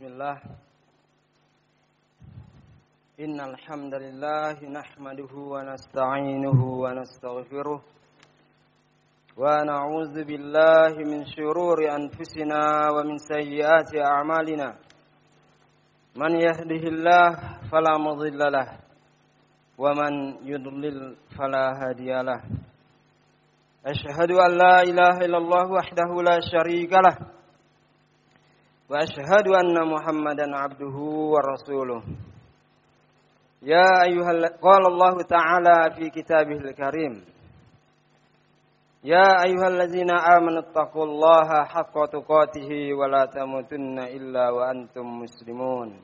Bismillah. Innal hamdalillah nahmaduhu wa nasta'inuhu wa nastaghfiruh wa na'udzu billahi min shururi anfusina wa min sayyiati a'malina. Man yahdihillahu fala mudilla lahu wa man yudlil fala hadiyalah. Asyhadu an la ilaha illallah wahdahu la syarika lah. Wa asyhadu anna Muhammadan abduhu wa rasuluh. Ya qala Allah Ta'ala fi kitabihil karim. Ya ayyuhallazina amanu taqullaha haqqa tuqatih wa la tamutunna illa wa antum muslimun.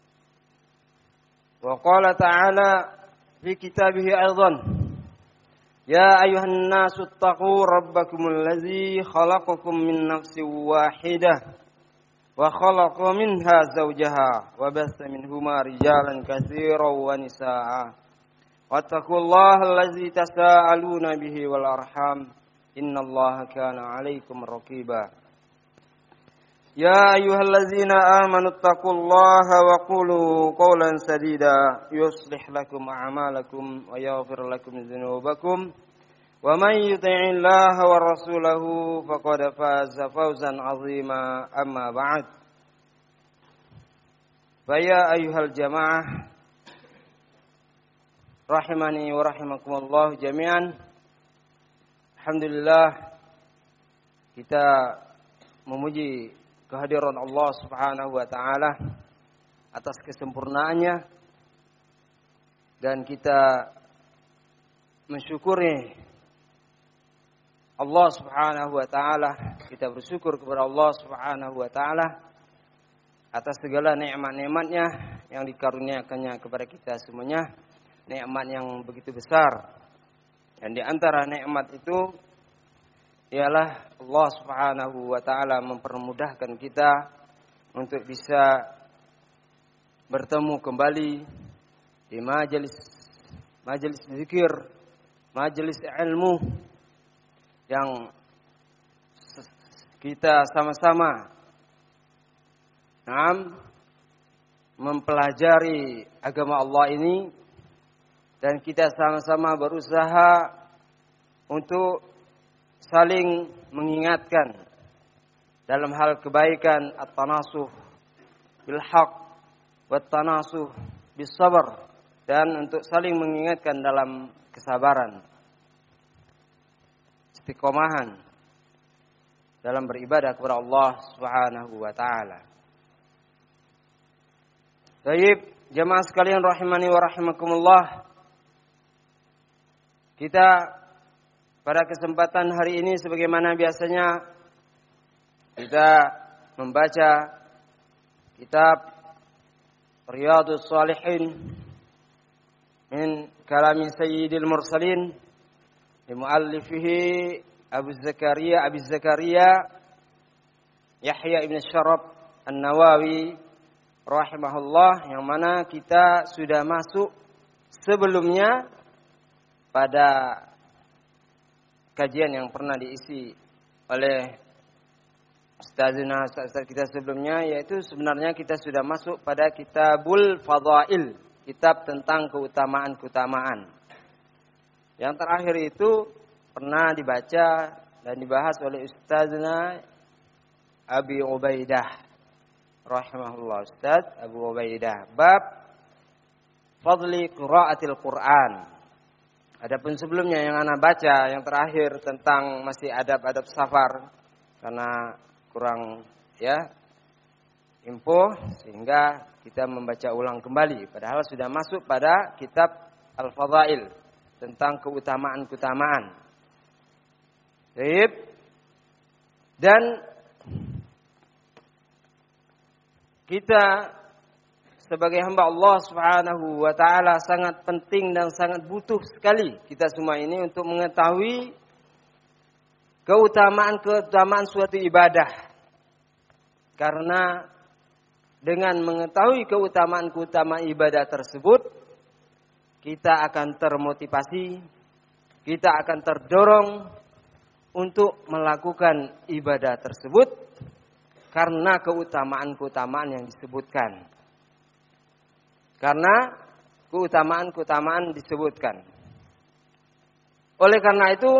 Wa qala ta'ala fi kitabihi aidan. Ya ayyuhan nasu taqu rabbakumul ladzi khalaqakum min nafsin wahidah wa khalaqa minha zawjaha wa bassa minhuma rijalan katsiran wa nisaa. Wattaqullaha allazi tasaaluna bihi wal arham innallaha kana 'alaikum raqiba. Ya ayyuhallazina amanu taqullaha wa qulu qawlan sadida yuslih lakum a'malakum wa yaghfir lakum dzunubakum. Wa man yuti'illaha wa rasulahu faqad faza fawzan 'azima. Amma ba'd. Fa ya ayyuhal jamaah rahimani wa rahimakumullah jami'an. Alhamdulillah kita memuji kehadiran Allah Subhanahu wa taala atas kesempurnaannya dan kita mensyukuri Allah Subhanahu wa taala, kita bersyukur kepada Allah Subhanahu wa taala atas segala nikmat-nikmatnya yang dikaruniakannya kepada kita semuanya, nikmat yang begitu besar. Dan di antara nikmat itu ialah Allah Subhanahu wa taala mempermudahkan kita untuk bisa bertemu kembali di majelis zikir, majelis ilmu yang kita sama-sama mempelajari agama Allah ini dan kita sama-sama berusaha untuk saling mengingatkan dalam hal kebaikan, at-tanasuh bil haq wat tanasuh bis sabr, dan untuk saling mengingatkan dalam kesabaran, istiqomahan dalam beribadah kepada Allah Subhanahu wa taala. Baik, jemaah sekalian rahimani wa rahimakumullah. Kita pada kesempatan hari ini sebagaimana biasanya kita membaca kitab Riyadhus Shalihin min kalami Sayyidil Mursalin li muallifihi Abi Zakaria Yahya ibn Syaraf An-Nawawi rahimahullah, yang mana kita sudah masuk sebelumnya pada kajian yang pernah diisi oleh ustazina kita sebelumnya, yaitu sebenarnya kita sudah masuk pada Kitabul Fadail, kitab tentang keutamaan-keutamaan. Yang terakhir itu pernah dibaca dan dibahas oleh ustazina Abi Ubaidah rahimahullah, Ustaz Abu Ubaidah, bab fadli qiraatil Quran. Adapun sebelumnya yang ana baca yang terakhir tentang masih adab-adab safar, karena kurang info sehingga kita membaca ulang kembali, padahal sudah masuk pada kitab Al-Fadail tentang keutamaan-keutamaan. Baik. Dan kita sebagai hamba Allah Subhanahu wa taala sangat penting dan sangat butuh sekali kita semua ini untuk mengetahui keutamaan-keutamaan suatu ibadah. Karena dengan mengetahui keutamaan-keutamaan ibadah tersebut, kita akan termotivasi, kita akan terdorong untuk melakukan ibadah tersebut karena keutamaan-keutamaan yang disebutkan. Karena keutamaan-keutamaan disebutkan. Oleh karena itu,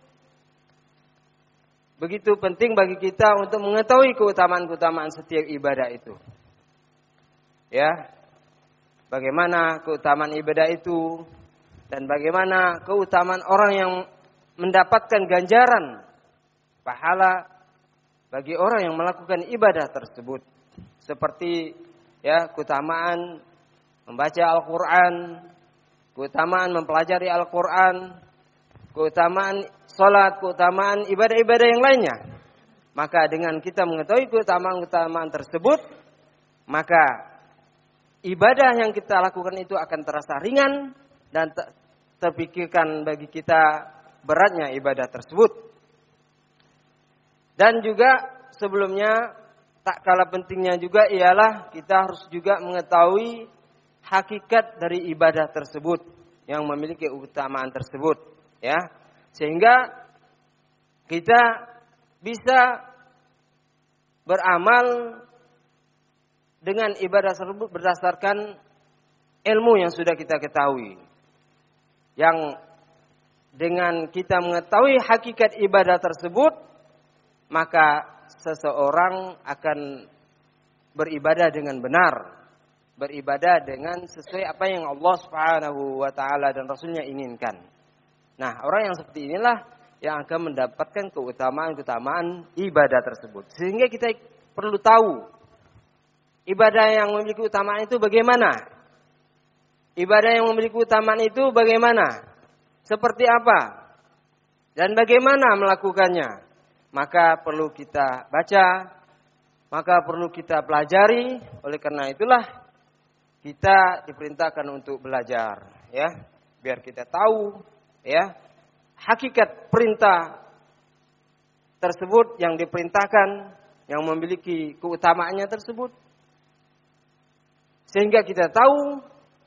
begitu penting bagi kita untuk mengetahui keutamaan-keutamaan setiap ibadah itu. Ya, bagaimana keutamaan ibadah itu dan bagaimana keutamaan orang yang mendapatkan ganjaran pahala bagi orang yang melakukan ibadah tersebut. Seperti ya, keutamaan membaca Al-Qur'an, keutamaan mempelajari Al-Qur'an, keutamaan salat, keutamaan ibadah-ibadah yang lainnya. Maka dengan kita mengetahui keutamaan-keutamaan tersebut, maka ibadah yang kita lakukan itu akan terasa ringan dan terpikirkan bagi kita beratnya ibadah tersebut. Dan juga sebelumnya tak kalah pentingnya juga ialah kita harus juga mengetahui hakikat dari ibadah tersebut yang memiliki keutamaan tersebut, ya, sehingga kita bisa beramal dengan ibadah tersebut berdasarkan ilmu yang sudah kita ketahui. Yang dengan kita mengetahui hakikat ibadah tersebut, maka seseorang akan beribadah dengan benar. Beribadah dengan sesuai apa yang Allah Subhanahu wa taala dan Rasulnya inginkan. Nah, orang yang seperti inilah yang akan mendapatkan keutamaan-keutamaan ibadah tersebut. Sehingga kita perlu tahu ibadah yang memiliki keutamaan itu bagaimana? Ibadah yang memiliki keutamaan itu bagaimana? Seperti apa? Dan bagaimana melakukannya? Maka perlu kita baca, maka perlu kita pelajari. Oleh karena itulah kita diperintahkan untuk belajar, ya, biar kita tahu, ya, hakikat perintah tersebut yang diperintahkan, yang memiliki keutamaannya tersebut, sehingga kita tahu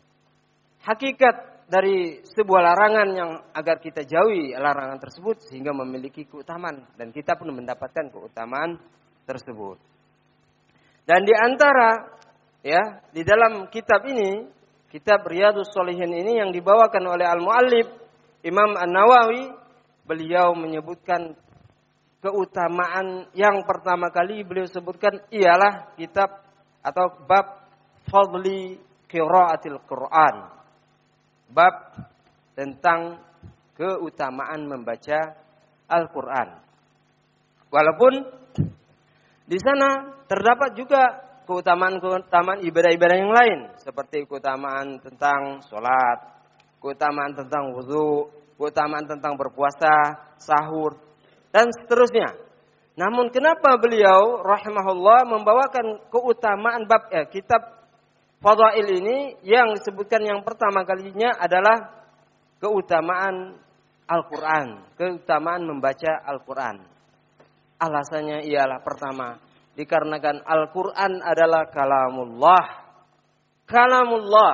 hakikat dari sebuah larangan yang agar kita jauhi larangan tersebut sehingga memiliki keutamaan dan kita pun mendapatkan keutamaan tersebut. Dan di antara ya, di dalam kitab ini, kitab Riyadhus Shalihin ini yang dibawakan oleh Al-Muallif Imam An-Nawawi, beliau menyebutkan keutamaan yang pertama kali beliau sebutkan ialah kitab atau bab Fadli Qiraatil Quran. Bab tentang keutamaan membaca Al-Quran. Walaupun di sana terdapat juga keutamaan-keutamaan ibadah-ibadah yang lain. Seperti keutamaan tentang sholat, keutamaan tentang wudu, keutamaan tentang berpuasa, sahur, dan seterusnya. Namun kenapa beliau rahimahullah membawakan keutamaan bab kitab Fadail ini yang disebutkan yang pertama kalinya adalah keutamaan Al-Quran. Keutamaan membaca Al-Quran. Alasannya ialah pertama, dikarenakan Al-Quran adalah kalamullah. Kalamullah.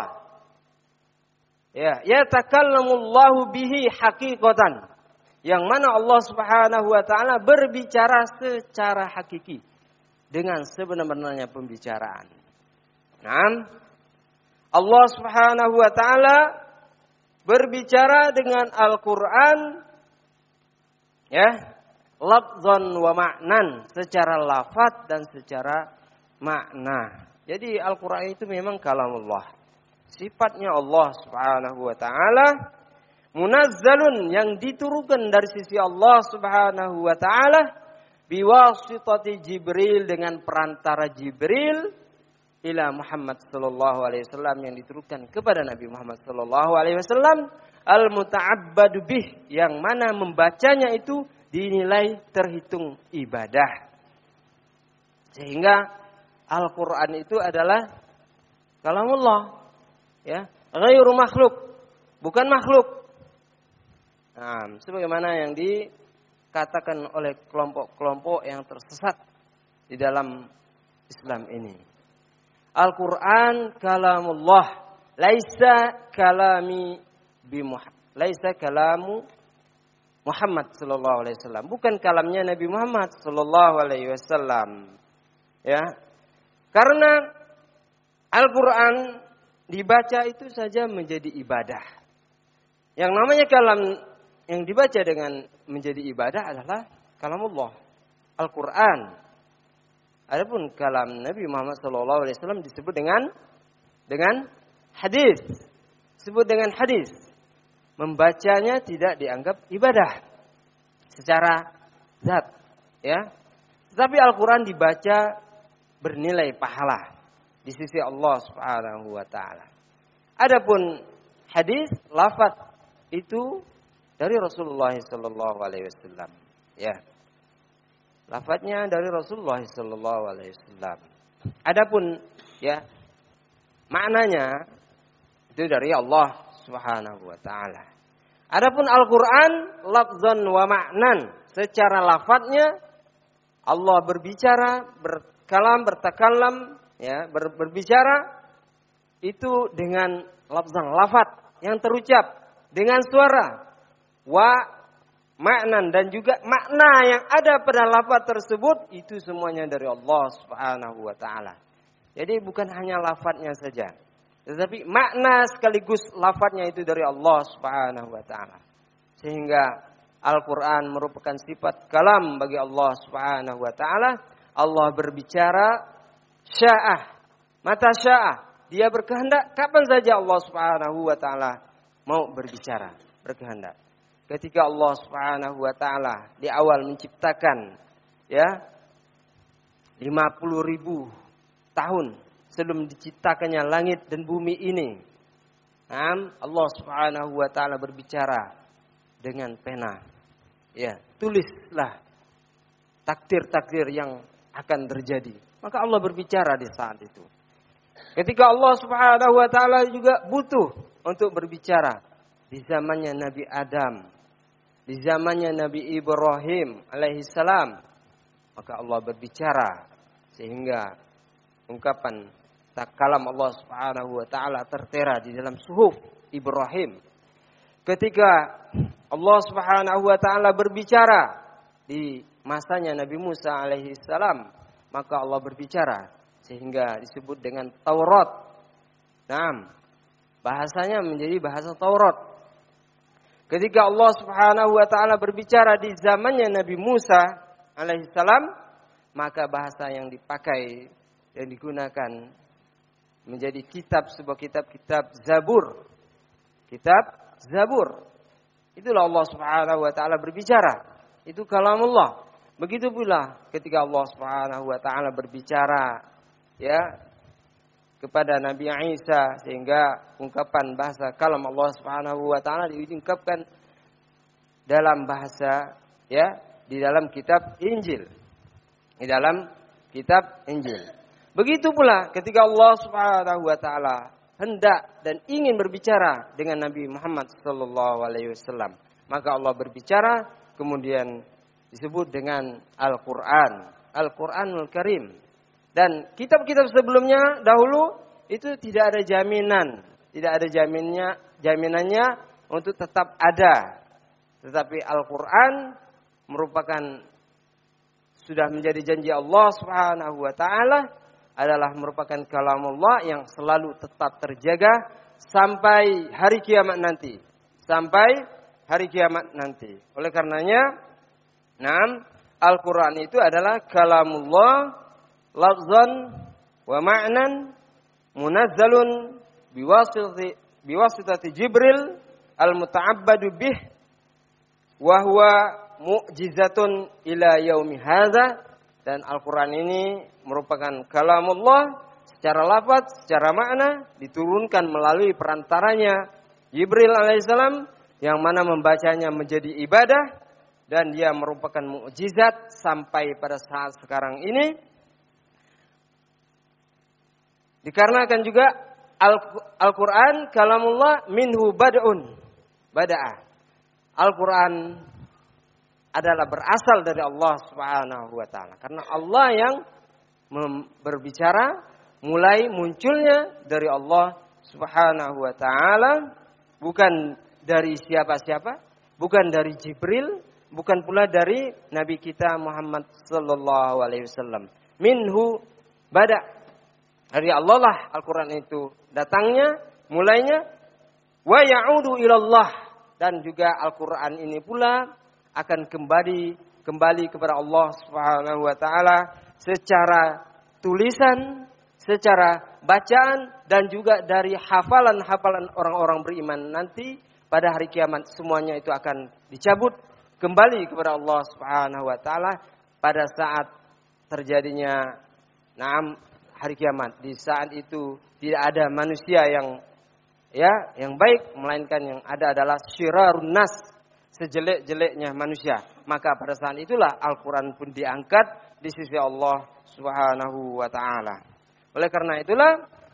Ya, yatakallamullahu bihi haqiqatan. Yang mana Allah Subhanahu wa taala berbicara secara hakiki dengan sebenar-benarnya pembicaraan. Nah, Allah Subhanahu wa taala berbicara dengan Al-Qur'an ya, lafzan wa ma'nan, secara lafaz dan secara makna. Jadi Al-Qur'an itu memang kalamullah. Sifatnya Allah Subhanahu wa taala munazzalun, yang diturunkan dari sisi Allah Subhanahu wa taala biwasitati Jibril, dengan perantara Jibril ila Muhammad sallallahu alaihi wasallam, yang diturunkan kepada Nabi Muhammad sallallahu alaihi wasallam, al-muta'abbadu bih, yang mana membacanya itu dinilai terhitung ibadah. Sehingga Al-Qur'an itu adalah kalamullah, ya, ghairu makhluk, bukan makhluk. Nah, sebagaimana yang dikatakan oleh kelompok-kelompok yang tersesat di dalam Islam ini. Al-Quran kalamullah, laisa kalami laisa kalamu Muhammad sallallahu alaihi wasallam, bukan kalamnya Nabi Muhammad sallallahu alaihi wasallam. Ya. Karena Al-Qur'an dibaca itu saja menjadi ibadah. Yang namanya kalam yang dibaca dengan menjadi ibadah adalah kalamullah, Al-Qur'an. Adapun kalam Nabi Muhammad SAW disebut dengan hadis. Disebut dengan hadis. Membacanya tidak dianggap ibadah secara zat, ya. Tetapi Al-Qur'an dibaca bernilai pahala di sisi Allah Subhanahu wa taala. Adapun hadis, lafaz itu dari Rasulullah sallallahu alaihi wasallam, ya. Lafaznya dari Rasulullah sallallahu alaihi wasallam. Adapun ya maknanya itu dari Allah Subhanahu wa taala. Adapun Al-Qur'an lafzan wa ma'nan, secara lafadznya Allah berbicara, bertakallam, ya, berbicara itu dengan lafaz yang terucap dengan suara, wa ma'nan, dan juga makna yang ada pada lafaz tersebut itu semuanya dari Allah Subhanahu wa taala. Jadi bukan hanya lafaznya saja, tetapi makna sekaligus lafaznya itu dari Allah Subhanahu wa taala. Sehingga Al-Qur'an merupakan sifat kalam bagi Allah Subhanahu wa taala. Allah berbicara sya'ah, mata sya'ah. Dia berkehendak kapan saja Allah Subhanahu wa taala mau berbicara, berkehendak. Ketika Allah Subhanahu wa taala di awal menciptakan, ya, 50.000 tahun sebelum diciptakannya langit dan bumi ini, Allah Subhanahu wa taala berbicara dengan pena. Ya, tulislah takdir-takdir yang akan terjadi. Maka Allah berbicara di saat itu. Ketika Allah Subhanahu wa taala juga butuh untuk berbicara di zamannya Nabi Adam, di zamannya Nabi Ibrahim alaihissalam, maka Allah berbicara sehingga ungkapan kalam Allah Subhanahu wa taala tertera di dalam suhuf Ibrahim. Ketika Allah Subhanahu wa taala berbicara di masanya Nabi Musa alaihissalam, maka Allah berbicara sehingga disebut dengan Taurat. Nah, bahasanya menjadi bahasa Taurat. Ketika Allah Subhanahu wa taala berbicara di zamannya Nabi Musa alaihissalam, maka bahasa yang dipakai, yang digunakan menjadi sebuah kitab Zabur. Kitab Zabur. Itulah Allah Subhanahu wa taala berbicara. Itu kalamullah. Begitu pula ketika Allah Subhanahu wa taala berbicara, ya, kepada Nabi Isa, sehingga ungkapan bahasa kalam Allah Subhanahu wa taala diungkapkan dalam bahasa, ya, di dalam kitab Injil. Di dalam kitab Injil. Begitu pula ketika Allah Subhanahu wa taala hendak dan ingin berbicara dengan Nabi Muhammad sallallahu alaihi wasallam, maka Allah berbicara, kemudian disebut dengan Al-Qur'an, Al-Qur'anul Karim. Dan kitab-kitab sebelumnya dahulu itu tidak ada jaminan, tidak ada jaminannya untuk tetap ada. Tetapi Al-Qur'an merupakan sudah menjadi janji Allah Subhanahu wa taala, adalah merupakan kalamullah yang selalu tetap terjaga sampai hari kiamat nanti. Sampai hari kiamat nanti. Oleh karenanya, Al-Qur'an itu adalah kalamullah lafzan wa ma'nan munazzalun biwasitati Jibril al-muta'abbadu bih wa huwa mu'jizatun ila yaumi hadza. Dan Al-Qur'an ini merupakan kalamullah secara lafaz, secara makna, diturunkan melalui perantaranya Jibril alaihissalam, yang mana membacanya menjadi ibadah, dan dia merupakan mukjizat sampai pada saat sekarang ini. Dikarenakan juga Al-Qur'an kalamullah minhu bada'a. Al-Qur'an adalah berasal dari Allah Subhanahu wa taala. Karena Allah yang berbicara, mulai munculnya dari Allah Subhanahu wa taala, bukan dari siapa-siapa, bukan dari Jibril, bukan pula dari Nabi kita Muhammad sallallahu alaihi wasallam. Minhu Bada. Dari Allah lah Al-Quran itu datangnya, mulainya. Wa ya'udu ilallah. Dan juga Al-Quran ini pula akan kembali kepada Allah Subhanahu wa ta'ala secara tulisan, secara bacaan, dan juga dari hafalan-hafalan orang-orang beriman nanti pada hari kiamat. Semuanya itu akan dicabut kembali kepada Allah Subhanahu wa ta'ala pada saat terjadinya hari kiamat. Di saat itu tidak ada manusia yang baik, melainkan yang ada adalah syirarun nas, sejelek-jeleknya manusia. Maka pada saat itulah Al-Quran pun diangkat di sisi Allah Subhanahu wa ta'ala. Oleh karena itulah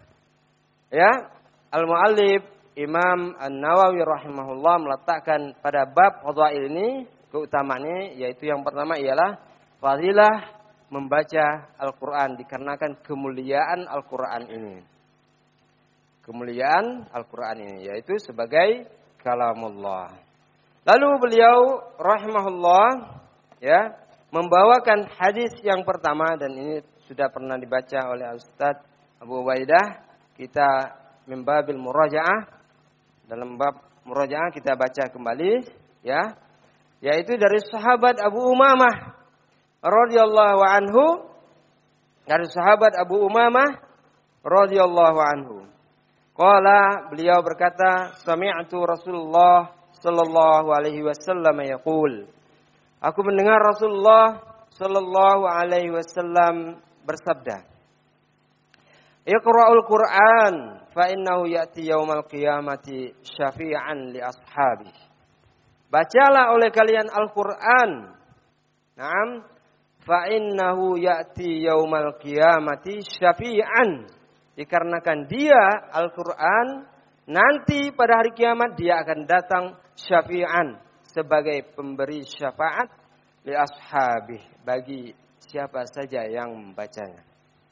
Al-Mu'allif Imam An-Nawawi rahimahullah meletakkan pada bab fadhail ini keutamaannya, yaitu yang pertama ialah fadilah membaca Al-Quran dikarenakan kemuliaan Al-Quran ini. Kemuliaan Al-Quran ini yaitu sebagai kalamullah. Lalu beliau rahimahullah membawakan hadis yang pertama, dan ini sudah pernah dibaca oleh Ustaz Abu Ubaidah. Kita membabil murajaah. Dalam bab murajaah kita baca kembali yaitu dari sahabat Abu Umamah radhiyallahu anhu. Dari sahabat Abu Umamah radhiyallahu anhu. Qala, beliau berkata, sami'tu Rasulullah sallallahu alaihi wasallam yaqul. Aku mendengar Rasulullah sallallahu alaihi wasallam bersabda, Iqra'ul Qur'an fa innahu ya'ti yaumal qiyamati syafi'an li ashabi. Bacalah oleh kalian Al-Qur'an. Naam, fa innahu ya'ti yaumal qiyamati syafi'an. Dikarenakan dia Al-Qur'an nanti pada hari kiamat dia akan datang syafi'an sebagai pemberi syafaat li ashabi bagi siapa saja yang membacanya.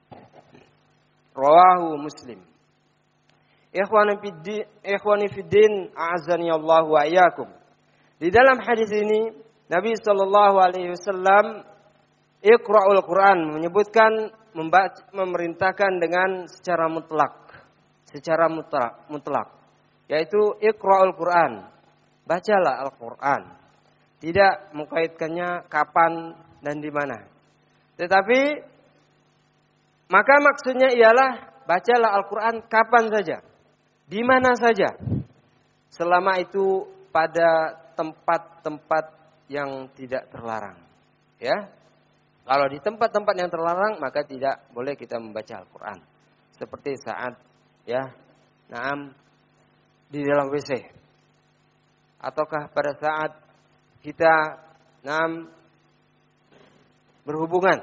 Rawahu Muslim. Ikhwani fiddin, a'azani Allah wa iyyakum. Di dalam hadis ini Nabi sallallahu alaihi wasallam Iqra'ul Quran menyebutkan memerintahkan dengan secara mutlak, yaitu Iqra'ul Quran, bacalah Al-Quran. Tidak mengkaitkannya kapan dan di mana. Tetapi maka maksudnya ialah bacalah Al-Quran kapan saja, di mana saja, selama itu pada tempat-tempat yang tidak terlarang. Kalau di tempat-tempat yang terlarang maka tidak boleh kita membaca Al-Quran. Seperti saat di dalam WC, ataukah pada saat kita berhubungan.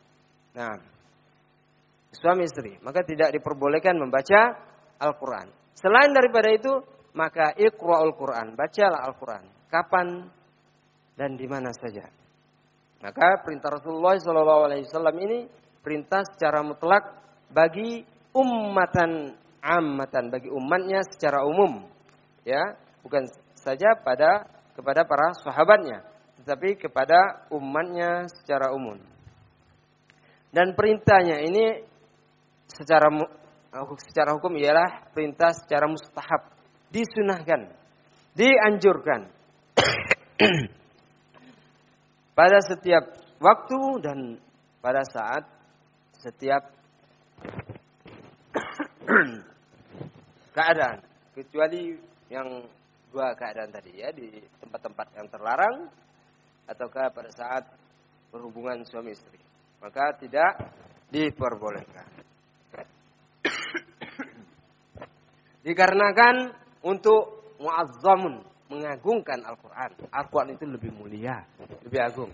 Suami istri, maka tidak diperbolehkan membaca Al-Quran. Selain daripada itu, maka Iqra'ul Quran, bacalah Al-Quran kapan dan di mana saja. Maka perintah Rasulullah SAW ini perintah secara mutlak bagi ummatan ammatan, bagi umatnya secara umum, bukan saja kepada para sahabatnya, tetapi kepada umatnya secara umum. Dan perintahnya ini secara hukum ialah perintah secara mustahab, disunahkan, dianjurkan pada setiap waktu dan pada saat setiap keadaan, kecuali yang dua keadaan tadi di tempat-tempat yang terlarang ataukah pada saat berhubungan suami istri, maka tidak diperbolehkan. Dikarenakan untuk muazzamun, mengagungkan Al-Quran. Al-Quran itu lebih mulia, lebih agung.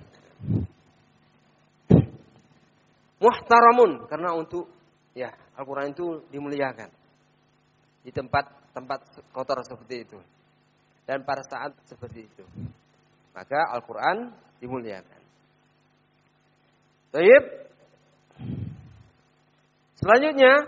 Muhtaramun, karena untuk Al-Quran itu dimuliakan di tempat-tempat kotor seperti itu dan pada saat seperti itu, maka Al-Quran dimuliakan. Baik. Selanjutnya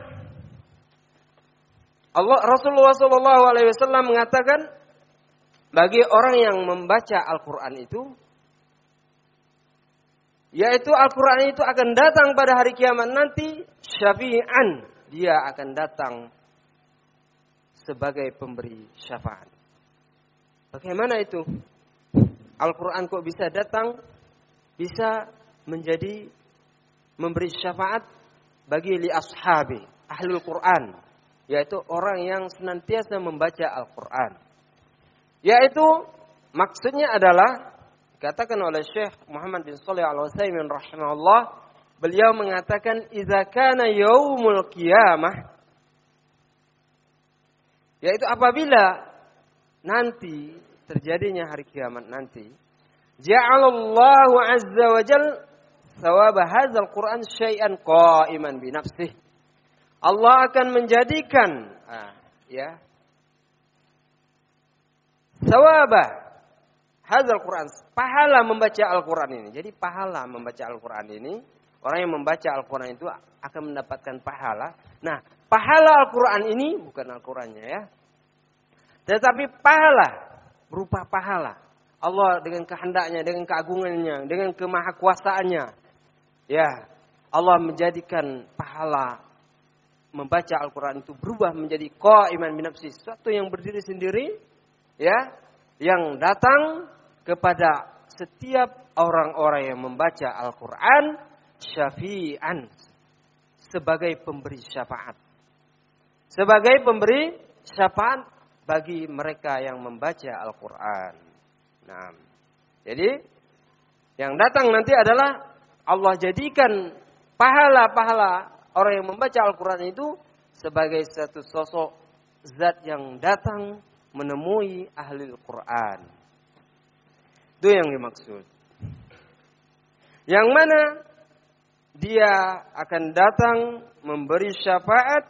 Rasulullah SAW mengatakan bagi orang yang membaca Al-Quran itu Yaitu Al-Quran itu akan datang pada hari kiamat nanti syafi'an. Dia akan datang sebagai pemberi syafaat. Bagaimana itu? Al-Quran kok bisa datang, bisa menjadi memberi syafaat bagi li ashabi, ahlul Quran. Yaitu orang yang senantiasa membaca Al-Quran. Yaitu maksudnya adalah dikatakan oleh Syekh Muhammad bin Shalih Al-Utsaimin rahimahullah, beliau mengatakan idza kana yaumul qiyamah, yaitu apabila nanti terjadinya hari kiamat nanti, ja'alallahu azza wa jal thawab hadzal Qur'an syai'an qa'iman bi nafsihi. Allah akan menjadikan thawab hadzal Quran, pahala membaca Al-Quran ini. Jadi pahala membaca Al-Quran ini, orang yang membaca Al-Quran itu akan mendapatkan pahala. Nah, pahala Al-Quran ini bukan Al-Qurannya ya. Tetapi pahala, berupa pahala. Allah dengan kehendaknya, dengan keagungannya, dengan kemahakuasaannya. Ya, Allah menjadikan pahala membaca Al-Quran itu berubah menjadi qa'iman bi nafsi, sesuatu yang berdiri sendiri. Ya, yang datang kepada setiap orang-orang yang membaca Al-Quran syafi'an, sebagai pemberi syafaat. Sebagai pemberi syafaat bagi mereka yang membaca Al-Quran. Nah, jadi yang datang nanti adalah Allah jadikan pahala-pahala orang yang membaca Al-Quran itu sebagai satu sosok zat yang datang menemui ahli Al-Quran. Itu yang dimaksud. Yang mana dia akan datang memberi syafaat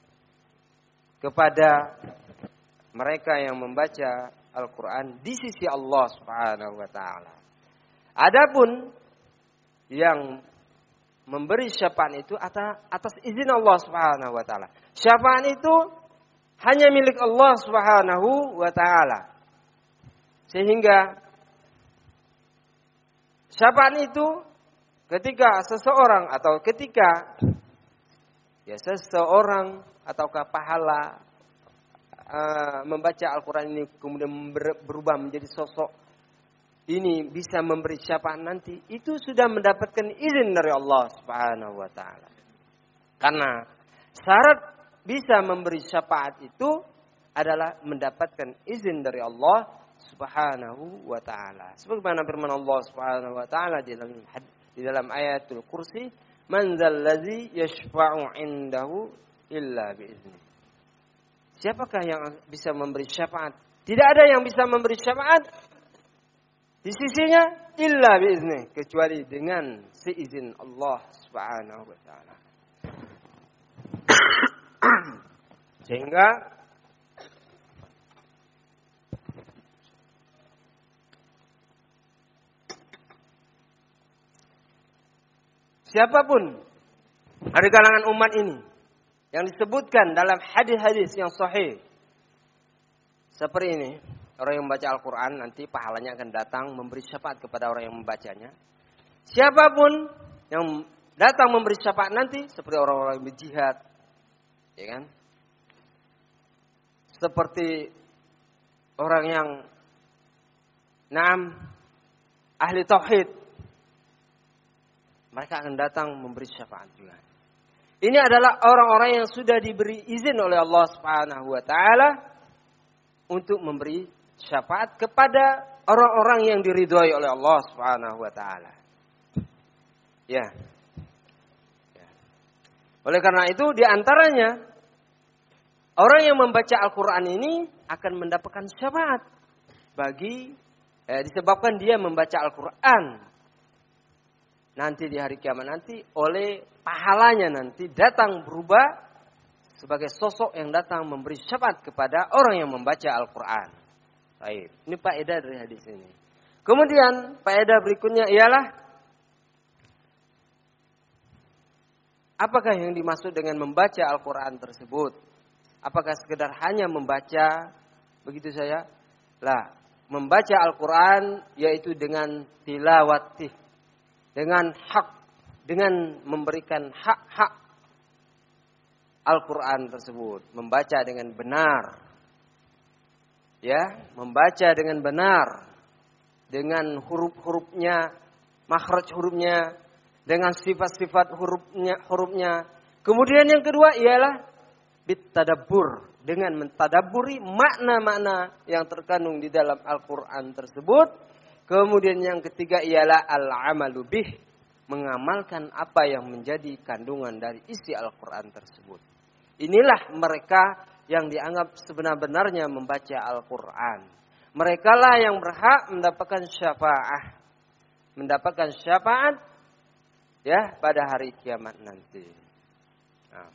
kepada mereka yang membaca Al-Quran di sisi Allah Subhanahu wa taala. Adapun yang memberi syafaat itu atas izin Allah Subhanahu wa taala. Syafaat itu hanya milik Allah Subhanahu wa taala. Sehingga syafaat itu ketika seseorang atau ketika seseorang ataukah pahala membaca Al-Quran ini kemudian berubah menjadi sosok ini bisa memberi syafaat nanti, itu sudah mendapatkan izin dari Allah Subhanahu wa taala. Karena syarat bisa memberi syafaat itu adalah mendapatkan izin dari Allah Subhanahu wa taala. Sebagaimana firman Allah Subhanahu wa taala di dalam ayatul kursi, man dzalladzi yashfa'u 'indahu illa bi'izni. Siapakah yang bisa memberi syafaat? Tidak ada yang bisa memberi syafaat di sisinya illa bi'izni, kecuali dengan seizin Allah Subhanahu wa taala. Sehingga siapapun dari kalangan umat ini yang disebutkan dalam hadis-hadis yang sahih seperti ini, orang yang membaca Al-Quran nanti pahalanya akan datang memberi syafaat kepada orang yang membacanya. Siapapun yang datang memberi syafaat nanti seperti orang-orang yang berjihad, ya kan? Seperti orang yang ahli tauhid, mereka akan datang memberi syafaat juga. Ini adalah orang-orang yang sudah diberi izin oleh Allah Subhanahu wa taala untuk memberi syafaat kepada orang-orang yang diridhoi oleh Allah Subhanahu wa taala. Ya. Oleh karena itu di antaranya orang yang membaca Al-Quran ini akan mendapatkan syafaat bagi disebabkan dia membaca Al-Quran. Nanti di hari kiamat nanti oleh pahalanya nanti datang berubah sebagai sosok yang datang memberi syafaat kepada orang yang membaca Al-Quran. Baik, ini faedah dari hadis ini. Kemudian faedah berikutnya ialah apakah yang dimaksud dengan membaca Al-Quran tersebut? Apakah sekedar hanya membaca begitu saja? Lah, membaca Al-Quran yaitu dengan tilawatih, dengan hak, dengan memberikan hak-hak Al-Quran tersebut, membaca dengan benar, ya, membaca dengan benar, dengan huruf-hurufnya, makhraj hurufnya, dengan sifat-sifat hurufnya. Kemudian yang kedua ialah bitadabbur, dengan mentadabburi makna-makna yang terkandung di dalam Al-Quran tersebut. Kemudian yang ketiga ialah al-amalu bih, mengamalkan apa yang menjadi kandungan dari isi Al-Quran tersebut. Inilah mereka yang dianggap sebenar-benarnya membaca Al-Quran. Mereka lah yang berhak mendapatkan syafaat. Mendapatkan syafaat, ya, pada hari kiamat nanti. Nah.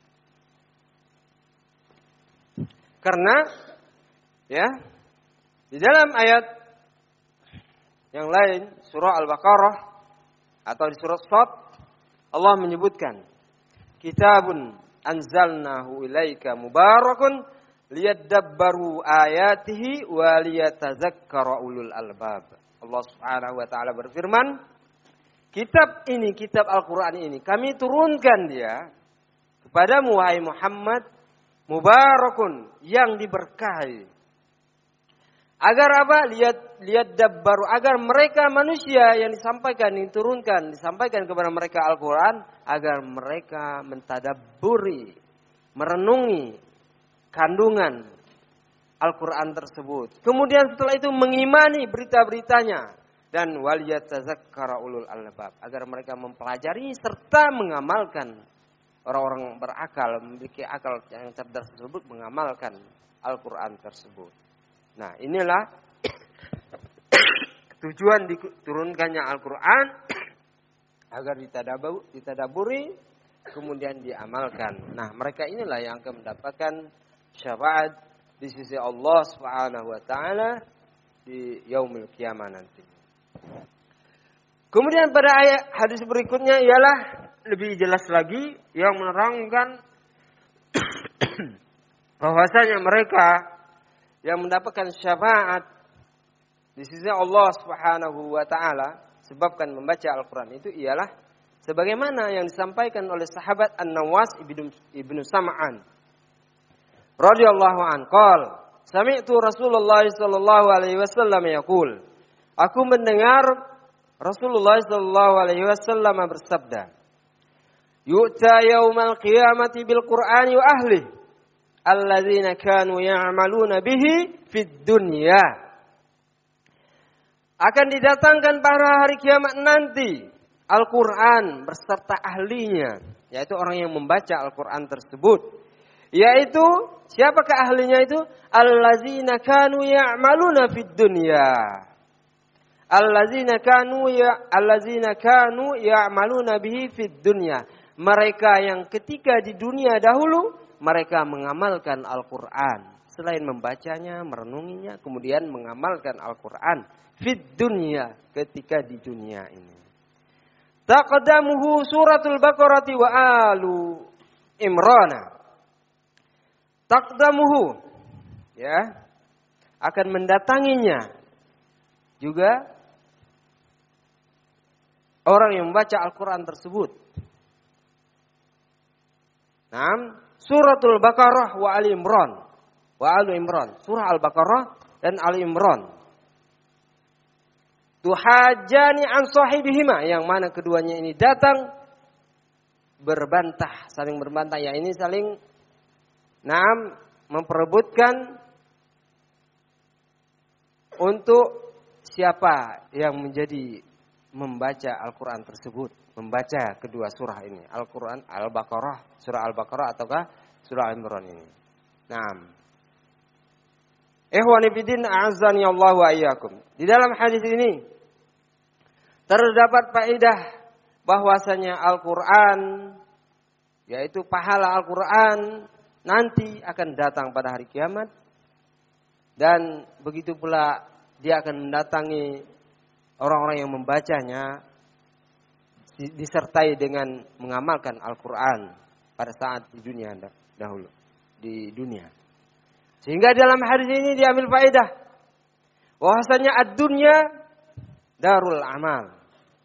Karena, ya, di dalam ayat yang lain, surah Al-Baqarah atau di surah Shad, Allah menyebutkan, kitabun anzalnahu ilaika mubarakun liyadabbaru ayatihi wa liyatazakkara ulul albab. Allah Subhanahu wa taala berfirman, kitab ini, kitab Al-Qur'an ini kami turunkan dia kepadamu wahai Muhammad, mubarakun, yang diberkahi. Agar apa? Lihat dabbaru, agar mereka manusia yang disampaikan kepada mereka Al-Quran, agar mereka mentadabburi, merenungi kandungan Al-Quran tersebut. Kemudian setelah itu mengimani berita-beritanya, dan waliyatazakkara ulul albab, agar mereka mempelajari serta mengamalkan. Orang-orang berakal, memiliki akal yang cerdas tersebut mengamalkan Al-Quran tersebut. Nah, inilah tujuan diturunkannya Al-Quran, agar ditadaburi, kemudian diamalkan. Nah, mereka inilah yang akan mendapatkan syafaat di sisi Allah Subhanahu wa taala di yaumil qiyamah nanti. Kemudian pada ayat hadis berikutnya ialah lebih jelas lagi yang menerangkan bahwasanya mereka yang mendapatkan syafaat di sisi Allah Subhanahu wa taala sebabkan membaca Al-Qur'an itu ialah sebagaimana yang disampaikan oleh sahabat An-Nawas ibnu Sam'an radhiyallahu an, qala sami'tu Rasulullah sallallahu alaihi wasallam yaqul, aku mendengar Rasulullah sallallahu alaihi wasallam bersabda, yu'ta yaumal qiyamati bil Qur'ani wa ahlihi alladzina kanu ya'maluna bihi fid dunya. Akan didatangkan pada hari kiamat nanti Al-Quran beserta ahlinya, yaitu orang yang membaca Al-Quran tersebut. Yaitu siapakah ahlinya itu? Alladzina kanu ya'maluna fid dunya. Alladzina kanu ya'maluna bihi fid dunya. Mereka yang ketika di dunia dahulu mereka mengamalkan Al-Quran. Selain membacanya, merenunginya, kemudian mengamalkan Al-Quran. Fid dunya, ketika di dunia ini. Taqdamuhu suratul Baqarah wa alu Imran. Taqdamuhu, ya, akan mendatanginya juga orang yang membaca Al-Quran tersebut. Nah, Suratul Baqarah wa Ali Imran. Wa Alu Imran. Surah Al-Baqarah dan Ali Imran. Tuhajjani an sahibihima. Yang mana keduanya ini datang berbantah. Saling berbantah. Ya, ini saling memperebutkan untuk siapa yang menjadi membaca Al-Quran tersebut. Membaca kedua surah ini, Al-Quran, Al-Baqarah, surah Al-Baqarah ataukah surah Al-Imran ini. Naam. Ikhwani fiddin, a'azzani Allah wa iyyakum. Di dalam hadis ini terdapat faedah bahwasanya Al-Quran, yaitu pahala Al-Quran nanti akan datang pada hari kiamat, dan begitu pula dia akan mendatangi orang-orang yang membacanya disertai dengan mengamalkan Al-Quran pada saat di dunia dahulu, di dunia. Sehingga dalam hadis ini diambil faedah bahwasanya ad-dunya darul amal.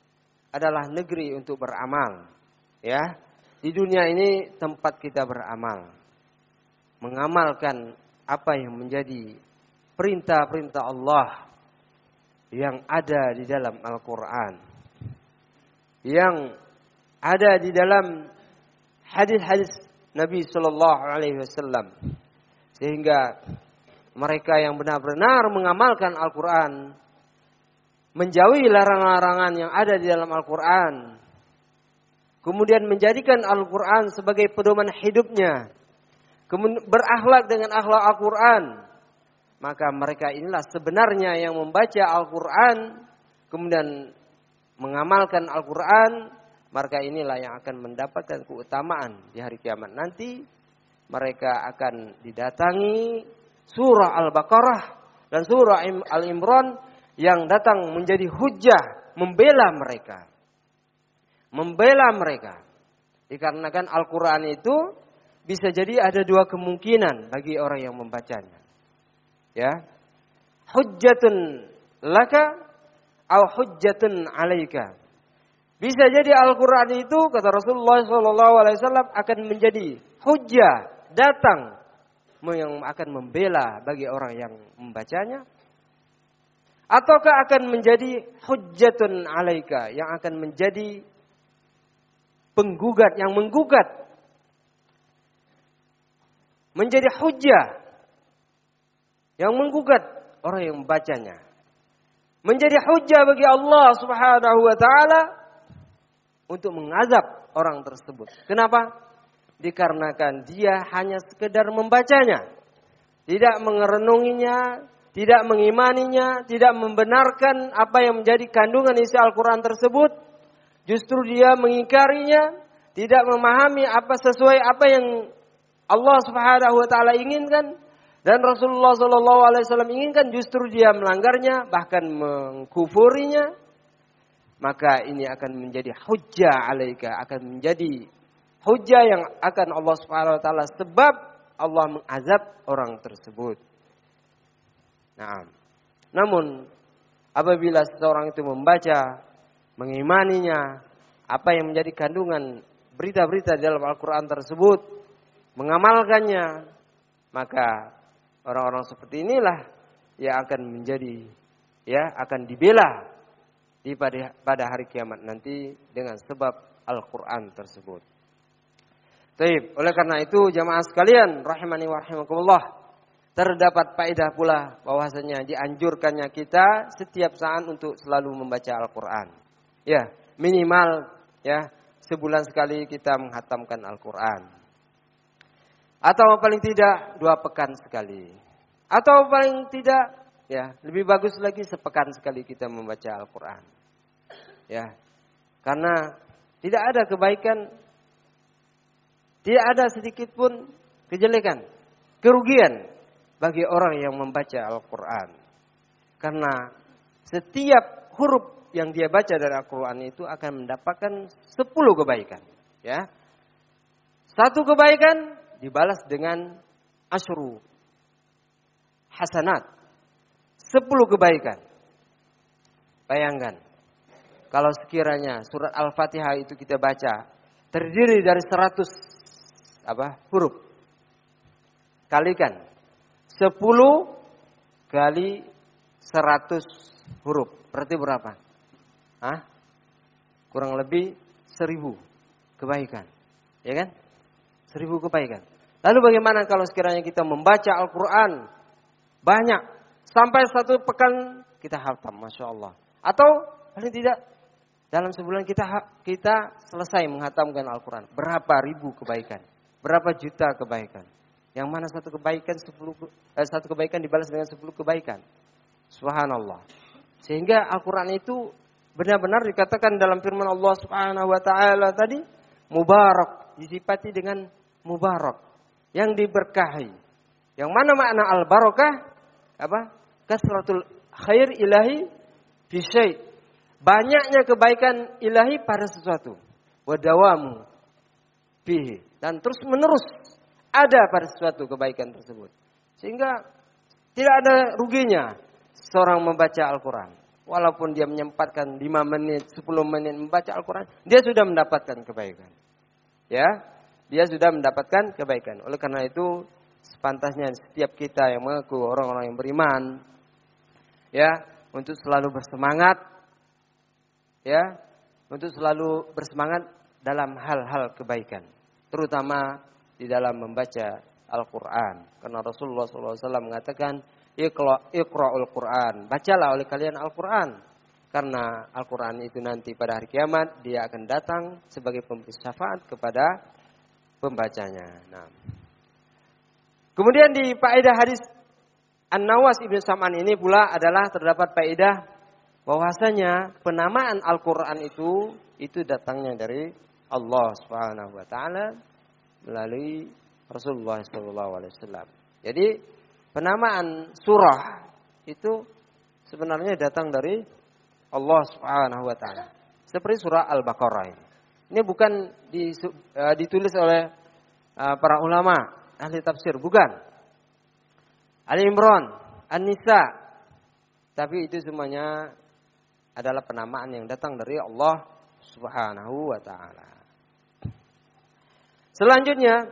adalah negeri untuk beramal. Ya, di dunia ini tempat kita beramal, mengamalkan apa yang menjadi perintah-perintah Allah yang ada di dalam Al-Quran, yang ada di dalam hadis-hadis Nabi Sallallahu Alaihi Wasallam, sehingga mereka yang benar-benar mengamalkan Al-Quran, menjauhi larangan-larangan yang ada di dalam Al-Quran, kemudian menjadikan Al-Quran sebagai pedoman hidupnya, berakhlak dengan akhlak Al-Quran, maka mereka inilah sebenarnya yang membaca Al-Quran, kemudian mengamalkan Al-Quran, maka inilah yang akan mendapatkan keutamaan di hari kiamat nanti. Mereka akan didatangi surah Al-Baqarah dan surah Al-Imran yang datang menjadi hujjah membela mereka. Membela mereka. Dikarenakan Al-Quran itu bisa jadi ada dua kemungkinan bagi orang yang membacanya. Ya. Hujjatun laka au hujjatun alaika. Bisa jadi Al-Quran itu, kata Rasulullah SAW, akan menjadi hujjah datang yang akan membela bagi orang yang membacanya, ataukah akan menjadi hujjatun alaika, yang akan menjadi penggugat, yang menggugat, menjadi hujjah yang menggugat orang yang membacanya, menjadi hujjah bagi Allah Subhanahu wa taala untuk mengazab orang tersebut. Kenapa? Dikarenakan dia hanya sekedar membacanya, tidak mengerenunginya, tidak mengimaninya, tidak membenarkan apa yang menjadi kandungan isi Al-Quran tersebut. Justru dia mengingkarinya, tidak memahami apa sesuai apa yang Allah Subhanahu wa taala inginkan dan Rasulullah sallallahu alaihi wasallam inginkan, justru dia melanggarnya, bahkan mengkufurinya. Maka ini akan menjadi hujjah alaika, akan menjadi hujjah yang akan Allah Subhanahu wa taala sebab Allah mengazab orang tersebut. Nah, namun apabila seseorang itu membaca, mengimaninya, apa yang menjadi kandungan berita-berita dalam Al-Quran tersebut, mengamalkannya, maka orang-orang seperti inilah yang akan menjadi, akan dibela pada hari kiamat nanti dengan sebab Al-Quran tersebut. Baik, oleh karena itu jamaah sekalian rahimani wa rahimakumullah, terdapat faedah pula bahwasanya dianjurkannya kita setiap saat untuk selalu membaca Al-Quran. Ya, minimal sebulan sekali kita menghatamkan Al-Quran. Atau paling tidak 2 pekan sekali. Atau paling tidak lebih bagus lagi sepekan sekali kita membaca Al-Quran. Ya, karena tidak ada kebaikan, tidak ada sedikit pun kejelekan, kerugian bagi orang yang membaca Al-Quran. Karena setiap huruf yang dia baca dari Al-Quran itu akan mendapatkan 10 kebaikan. Ya, 1 kebaikan dibalas dengan asyru hasanat, 10 kebaikan. Bayangkan, kalau sekiranya surat Al-Fatihah itu kita baca terdiri dari 100 huruf. Kalikan 10 kali 100 huruf. Berarti berapa? Kurang lebih 1000 kebaikan. Ya kan? 1000 kebaikan. Lalu bagaimana kalau sekiranya kita membaca Al-Quran banyak, sampai 1 pekan kita hafal, Masya Allah. Atau paling tidak dalam sebulan kita selesai menghatamkan Al-Quran. Berapa ribu kebaikan, berapa juta kebaikan. Yang mana 1 kebaikan dibalas dengan 10 kebaikan. Subhanallah. Sehingga Al-Quran itu benar-benar dikatakan dalam firman Allah Subhanahu wa taala tadi, mubarak, disifati dengan mubarak, yang diberkahi. Yang mana makna al-barakah? Kasratul khair ilahi fi syai'. Banyaknya kebaikan ilahi pada sesuatu. Wadawamu fihi. Dan terus menerus ada pada sesuatu kebaikan tersebut. Sehingga tidak ada ruginya seorang membaca Al-Quran. walaupun dia menyempatkan 5 menit, 10 menit membaca Al-Quran, dia sudah mendapatkan kebaikan. Ya, dia sudah mendapatkan kebaikan. Oleh karena itu, sepantasnya setiap kita yang mengaku orang-orang yang beriman, ya, untuk selalu bersemangat, ya, untuk selalu bersemangat dalam hal-hal kebaikan, terutama di dalam membaca Al-Quran. Karena Rasulullah SAW mengatakan, Iqra'ul Quran, bacalah oleh kalian Al-Quran. Karena Al-Quran itu nanti pada hari kiamat, dia akan datang sebagai pemberi syafaat kepada pembacanya. Nah. Kemudian di faedah hadis An-Nawas Ibn Sam'an ini pula adalah terdapat faedah bahwasanya penamaan Al-Quran itu datangnya dari Allah Subhanahu wa taala melalui Rasulullah SAW. Jadi penamaan surah itu sebenarnya datang dari Allah Subhanahu wa taala. Seperti surah Al-Baqarah ini. Ini bukan ditulis oleh para ulama ahli tafsir, bukan. Ali Imran, An-Nisa. Tapi itu semuanya adalah penamaan yang datang dari Allah Subhanahu wa taala. Selanjutnya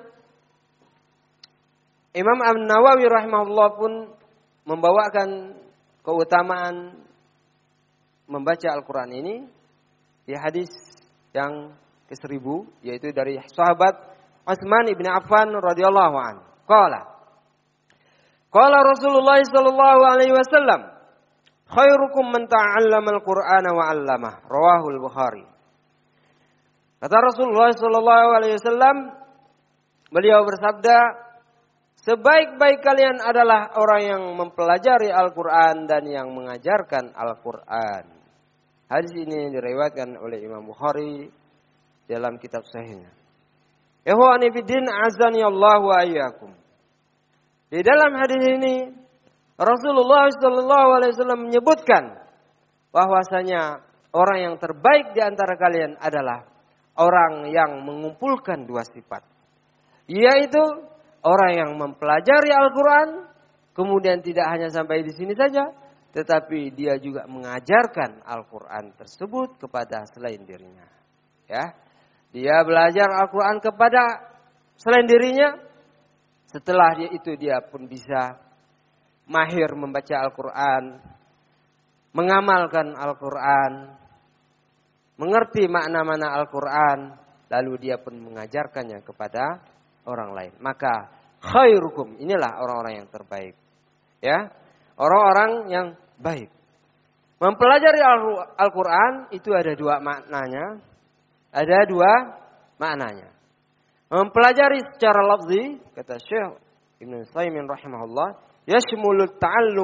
Imam An-Nawawi rahimahullah pun membawakan keutamaan membaca Al-Quran ini di hadis yang ke-1000, yaitu dari sahabat Utsman ibn Affan radhiyallahu anhu. Qala Rasulullah sallallahu alaihi wasallam, khairukum man ta'allama al-Qur'ana wa 'allamah. Rawahul Bukhari. Kata Rasulullah sallallahu alaihi wasallam, beliau bersabda, sebaik-baik kalian adalah orang yang mempelajari Al-Quran dan yang mengajarkan Al-Quran. Hadis ini diriwayatkan oleh Imam Bukhari dalam kitab sahihnya. Ikhwani fiddin azani Allah wa iyyakum. Di dalam hadis ini Rasulullah SAW menyebutkan bahwasanya orang yang terbaik di antara kalian adalah orang yang mengumpulkan dua sifat, yaitu orang yang mempelajari Al-Quran, kemudian tidak hanya sampai di sini saja, tetapi dia juga mengajarkan Al-Quran tersebut kepada selain dirinya. Ya, dia belajar Al-Quran kepada selain dirinya. Setelah dia pun bisa mahir membaca Al-Quran, mengamalkan Al-Quran, mengerti makna-makna Al-Quran, lalu dia pun mengajarkannya kepada orang lain. Maka khairukum, inilah orang-orang yang terbaik. Ya, orang-orang yang baik. Mempelajari Al-Quran itu ada dua maknanya. Ada dua maknanya. Mempelajari secara lafzi, kata Syekh Ibn Utsaimin rahimahullah, yashmulut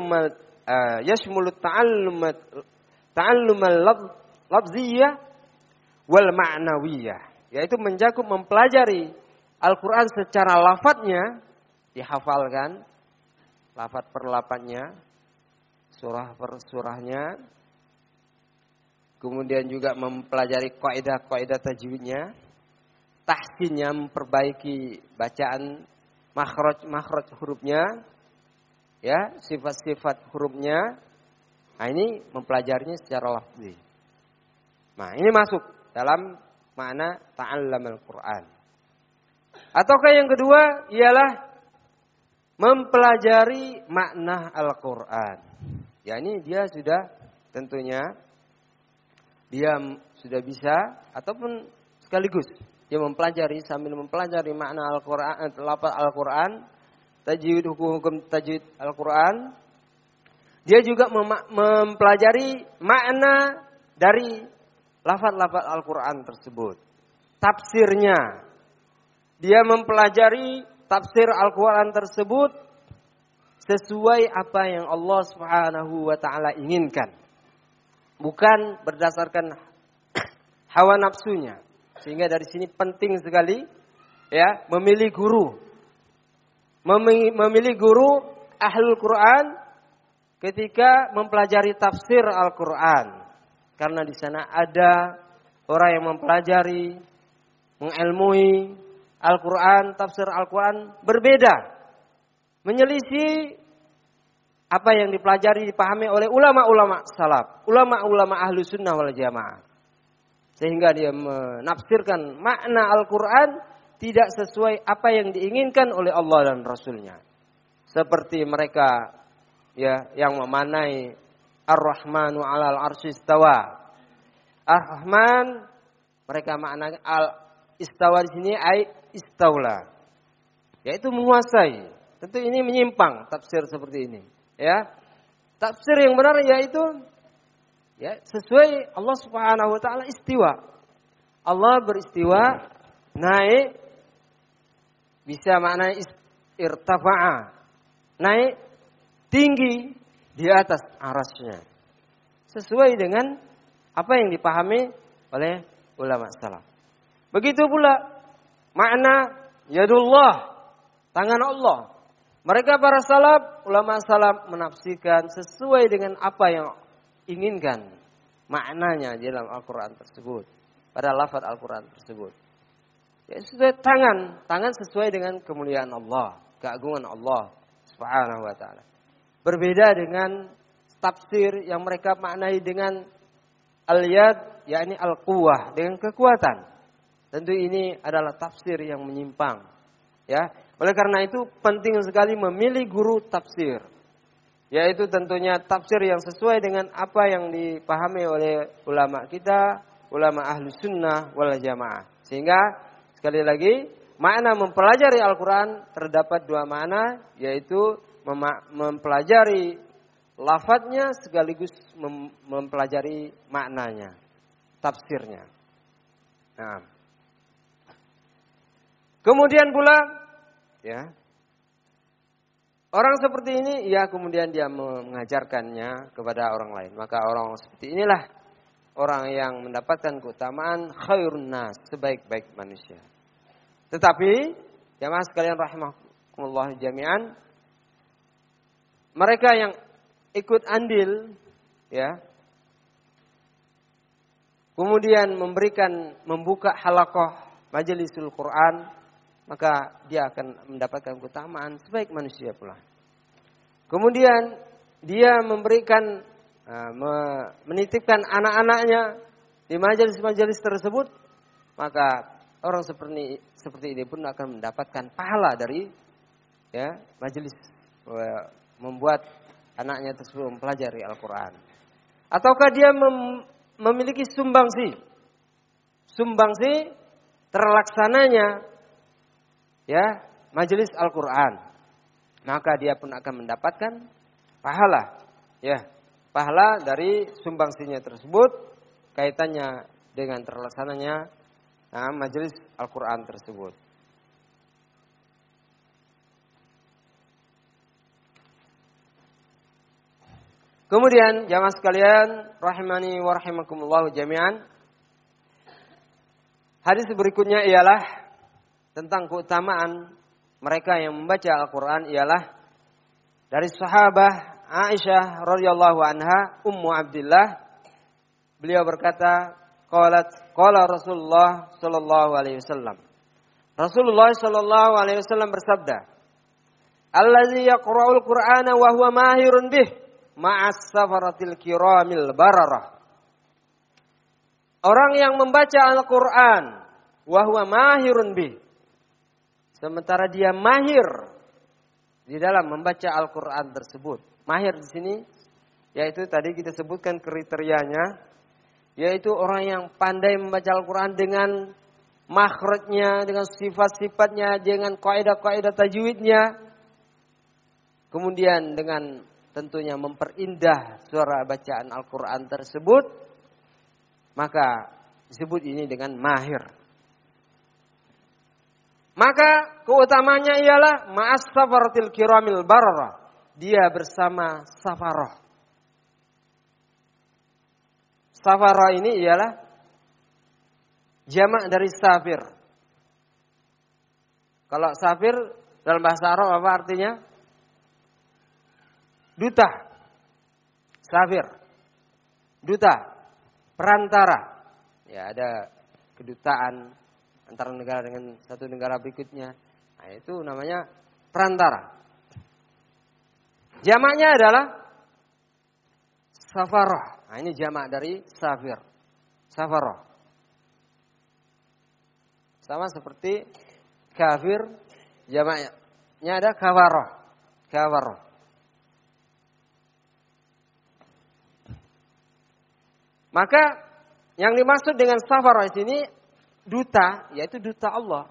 ta'allumal lafziyah wal ma'nawiyah, yaitu mencakup mempelajari Al-Quran secara lafadznya, dihafalkan lafadz per lafadznya, surah per surahnya, kemudian juga mempelajari kaidah-kaidah tajwidnya, tahsinnya, memperbaiki bacaan makhraj hurufnya, ya, sifat-sifat hurufnya. Nah, ini mempelajarinya secara lafzi. Nah, ini masuk dalam makna ta'allamal Quran. Ataukah yang kedua ialah mempelajari makna Al-Quran. Ya, ini dia sudah tentunya dia sudah bisa ataupun sekaligus dia mempelajari sambil mempelajari makna Al-Quran, lafaz Al-Quran, tajwid, hukum tajwid Al-Quran. Dia juga mempelajari makna dari lafaz-lafaz Al-Quran tersebut. Tafsirnya. Dia mempelajari tafsir Al-Quran tersebut sesuai apa yang Allah Subhanahu wa taala inginkan. Bukan berdasarkan hawa nafsunya. Sehingga dari sini penting sekali ya memilih guru. Memilih guru Ahlul Quran ketika mempelajari tafsir Al-Quran. Karena di sana ada orang yang mempelajari, mengilmui Al-Quran, tafsir Al-Quran berbeda. Menyelisih apa yang dipelajari dipahami oleh ulama-ulama salaf, ulama-ulama ahlu sunnah wal jamaah. Sehingga dia menafsirkan makna Al-Quran tidak sesuai apa yang diinginkan oleh Allah dan Rasulnya. Seperti mereka ya yang memanai Ar-Rahmanu 'alal 'arsy istawa. Ar-Rahman mereka maknanya al-istawa di sini ai istaula. Yaitu menguasai. Tentu ini menyimpang tafsir seperti ini. Ya, tafsir yang benar yaitu ya sesuai Allah Subhanahu wa taala istiwa. Allah beristiwa, naik, bisa makna irtafa'a, naik tinggi di atas arasnya. Sesuai dengan apa yang dipahami oleh ulama salaf. Begitu pula makna yadullah, tangan Allah. Mereka para salaf, ulama salaf menafsirkan sesuai dengan apa yang inginkan maknanya di dalam Al-Quran tersebut. Pada lafaz Al-Quran tersebut. Ya, sesuai tangan sesuai dengan kemuliaan Allah, keagungan Allah Subhanahu wa taala. Berbeda dengan tafsir yang mereka maknai dengan al-yad, yakni al-quwwah, dengan kekuatan. Tentu ini adalah tafsir yang menyimpang. Ya, oleh karena itu penting sekali memilih guru tafsir. Yaitu tentunya tafsir yang sesuai dengan apa yang dipahami oleh ulama kita, ulama ahlu sunnah wal jamaah. Sehingga sekali lagi makna mempelajari Al-Quran terdapat dua makna, yaitu mempelajari lafadznya sekaligus mempelajari maknanya, tafsirnya. Nah. Kemudian pula ya, orang seperti ini, ya kemudian dia mengajarkannya kepada orang lain. Maka orang seperti inilah orang yang mendapatkan keutamaan khairun nas, sebaik-baik manusia. Tetapi, jamaah sekalian rahimakumullah jami'an, mereka yang ikut andil, ya, kemudian membuka halaqah majelisul Quran, maka dia akan mendapatkan keutamaan sebaik manusia pula. Kemudian dia menitipkan anak-anaknya di majelis-majelis tersebut, maka orang seperti ini pun akan mendapatkan pahala dari ya majelis membuat anaknya tersebut mempelajari Al-Quran. Ataukah dia memiliki sumbangsi terlaksananya ya majelis Al-Quran, maka dia pun akan mendapatkan pahala, ya pahala dari sumbangsinya tersebut kaitannya dengan terlaksananya majelis Al-Quran tersebut. Kemudian jamaah sekalian rahimani wa rahimakumullah jami'an, hadis berikutnya ialah tentang keutamaan mereka yang membaca Al-Quran, ialah dari sahabah Aisyah radhiyallahu anha, Ummu Abdillah. Beliau berkata, qala Rasulullah sallallahu alaihi wasallam. Rasulullah sallallahu alaihi wasallam bersabda, "Allazi yaqra'ul Qur'ana wa huwa mahirun bih ma'as safaratil kiramil bararah." Orang yang membaca Al-Quran wa huwa mahirun bih, sementara dia mahir di dalam membaca Al-Quran tersebut. Mahir di sini, yaitu tadi kita sebutkan kriterianya, yaitu orang yang pandai membaca Al-Quran dengan makhrajnya, dengan sifat-sifatnya, dengan kaidah-kaidah tajwidnya. Kemudian dengan tentunya memperindah suara bacaan Al-Quran tersebut, maka disebut ini dengan mahir. Maka keutamanya ialah ma'as safaratil kiramil bararah. Dia bersama safarah. Safarah ini ialah jamak dari safir. Kalau safir dalam bahasa Arab apa artinya? Duta. Safir. Duta. Perantara. Ya, ada kedutaan antara negara dengan satu negara berikutnya. Nah, itu namanya perantara. Jamaknya adalah safarah. Nah, ini jamak dari safir. Safarah. Sama seperti kafir, jamaknya ada kafarah. Kafarah. Maka yang dimaksud dengan safarah di sini duta, yaitu duta Allah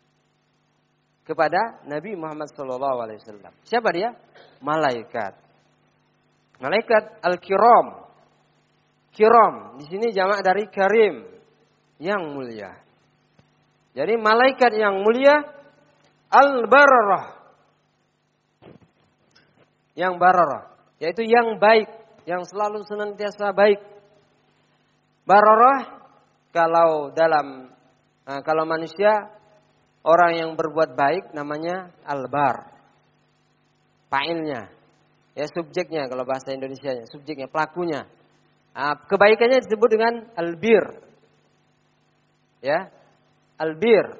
kepada Nabi Muhammad SAW. Siapa dia? Malaikat. Malaikat al-kiram. Kiram di sini jamak dari karim, yang mulia. Jadi malaikat yang mulia al-bararah. Yang bararah, yaitu yang baik, yang selalu senantiasa baik. Bararah kalau manusia orang yang berbuat baik namanya albar. Fa'ilnya, ya subjeknya kalau bahasa Indonesianya, subjeknya, pelakunya. Kebaikannya disebut dengan albir. Ya, albir.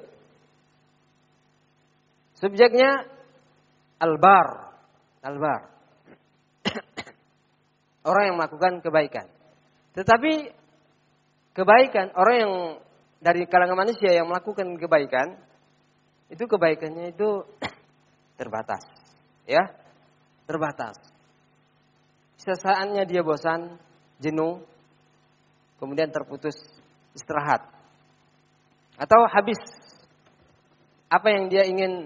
Subjeknya albar. Albar. Orang yang melakukan kebaikan. Tetapi kebaikan, orang yang dari kalangan manusia yang melakukan kebaikan, itu kebaikannya itu terbatas. Ya, terbatas. Sesaatnya dia bosan, jenuh, kemudian terputus istirahat. Atau habis apa yang dia ingin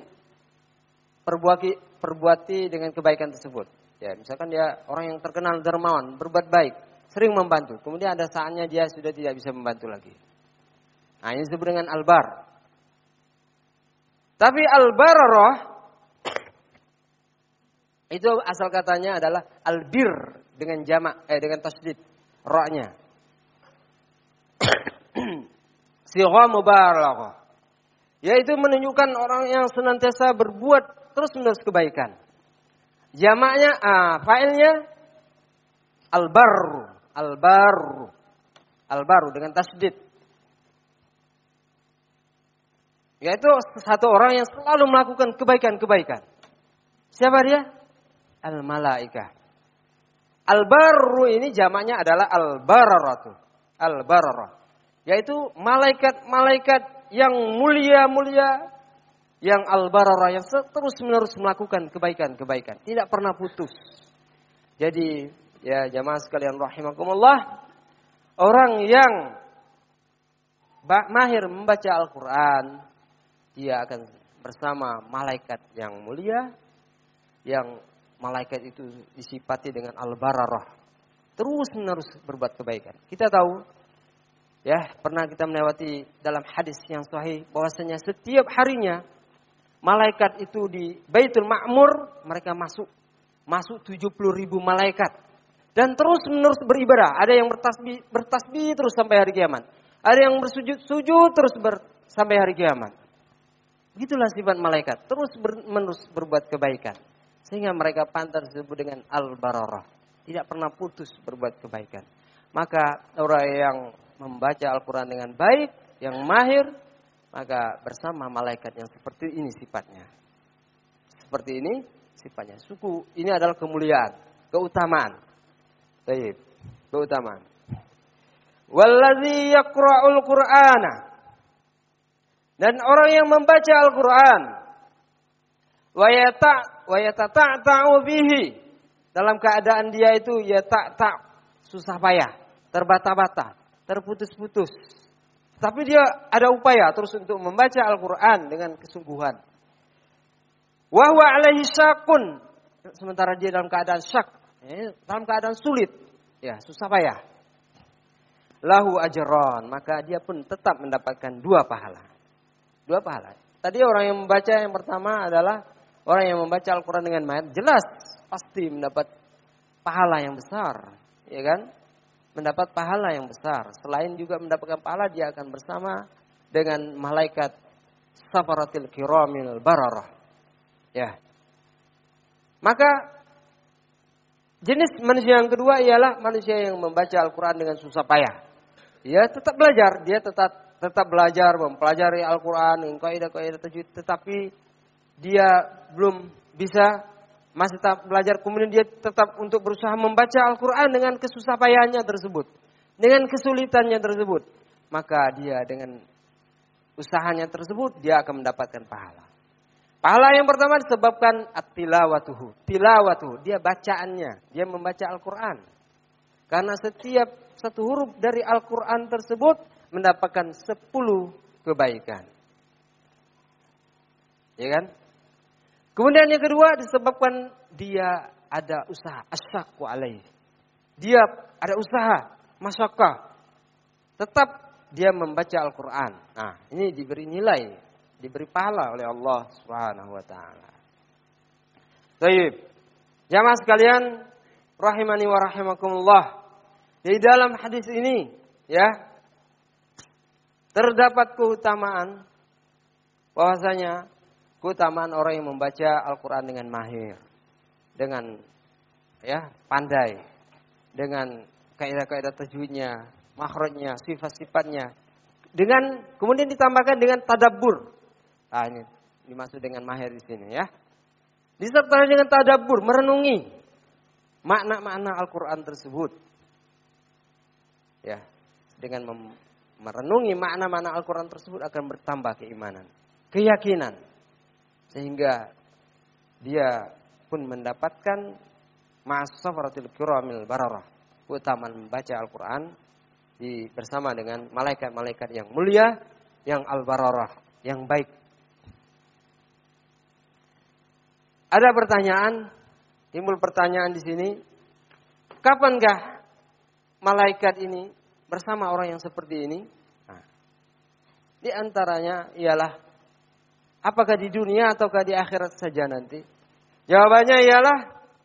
perbuati dengan kebaikan tersebut. Ya, misalkan dia orang yang terkenal dermawan, berbuat baik, sering membantu. Kemudian ada saatnya dia sudah tidak bisa membantu lagi. Nah, ini disebut dengan albar. Tapi albararah itu asal katanya adalah albir dengan jamak, dengan tasydid ra-nya. Sigha mubalaghah. Yaitu menunjukkan orang yang senantiasa berbuat terus-menerus kebaikan. Jamaknya, fa'ilnya albarru. Albarru. Albarru dengan tasydid. Yaitu satu orang yang selalu melakukan kebaikan-kebaikan. Siapa dia? Al-malaikah. Al-barru ini jamaknya adalah al-bararatu. Al-bararah. Yaitu malaikat-malaikat yang mulia-mulia. Yang al-bararah, yang terus-menerus melakukan kebaikan-kebaikan. Tidak pernah putus. Jadi, ya jamaah sekalian rahimakumullah. Orang yang mahir membaca Al-Quran, dia akan bersama malaikat yang mulia. Yang malaikat itu disifati dengan al-bararah. Terus-menerus berbuat kebaikan. Kita tahu, ya pernah kita melewati dalam hadis yang sahih, bahwasanya setiap harinya, malaikat itu di Baitul Ma'mur, mereka masuk 70.000 malaikat. Dan terus-menerus beribadah. Ada yang bertasbih terus sampai hari kiamat. Ada yang bersujud terus sampai hari kiamat. Begitulah sifat malaikat. Terus-menerus berbuat kebaikan. Sehingga mereka pantas disebut dengan al-bararah. Tidak pernah putus berbuat kebaikan. Maka orang yang membaca Al-Quran dengan baik, yang mahir, maka bersama malaikat yang seperti ini sifatnya. Seperti ini sifatnya. Suku ini adalah kemuliaan, keutamaan. Baik, keutamaan. Wallazi yaqra'ul Qur'ana. Dan orang yang membaca Al-Quran, wa yatata'u bihi, dalam keadaan dia itu susah payah, terbata-bata, terputus-putus. Tapi dia ada upaya terus untuk membaca Al-Quran dengan kesungguhan. Wa huwa alaihi syaqun, sementara dia dalam keadaan syak, dalam keadaan sulit, ya susah payah. Lahu ajran, maka dia pun tetap mendapatkan 2 pahala. 2 pahala. Tadi orang yang membaca yang pertama adalah orang yang membaca Al-Quran dengan baik, jelas pasti mendapat pahala yang besar, ya kan? Mendapat pahala yang besar. Selain juga mendapatkan pahala, dia akan bersama dengan malaikat safaratil kiramil bararah. Ya. Maka jenis manusia yang kedua ialah manusia yang membaca Al-Quran dengan susah payah. Dia tetap belajar, dia tetap belajar, mempelajari Al-Quran dengan kaidah-kaidah tajwid, tetapi dia belum bisa masih tetap belajar, kemudian dia tetap untuk berusaha membaca Al-Quran dengan kesusah payahnya tersebut, dengan kesulitannya tersebut, maka dia dengan usahanya tersebut dia akan mendapatkan pahala. Pahala yang pertama disebabkan at-tilawatuhu, tilawatuhu, dia bacaannya, dia membaca Al-Quran. Karena setiap satu huruf dari Al-Quran tersebut mendapatkan 10 kebaikan. Ya kan? Kemudian yang kedua disebabkan dia ada usaha, asyaqqu alaih. Dia ada usaha, masyaqqah. Tetap dia membaca Al-Quran. Nah, ini diberi nilai, diberi pahala oleh Allah Subhanahu wa taala. Baik. Jamaah sekalian, rahimani wa rahimakumullah. Di dalam hadis ini, ya, terdapat keutamaan bahwasanya keutamaan orang yang membaca Al-Quran dengan mahir, dengan ya pandai, dengan kaidah-kaidah tajwidnya, makhrajnya, sifat-sifatnya, dengan kemudian ditambahkan dengan tadabbur. Nah, ini dimaksud dengan mahir di sini ya. Disertai dengan tadabbur, merenungi makna-makna Al-Quran tersebut. Ya, dengan merenungi makna-makna Al-Quran tersebut akan bertambah keimanan, keyakinan, sehingga dia pun mendapatkan ma'as-safaratil kiramil bararah, keutamaan membaca Al-Quran bersama dengan malaikat-malaikat yang mulia, yang al-bararah, yang baik. Ada pertanyaan, timbul pertanyaan di sini, kapankah malaikat ini bersama orang yang seperti ini? Nah, di antaranya ialah apakah di dunia ataukah di akhirat saja nanti? Jawabannya ialah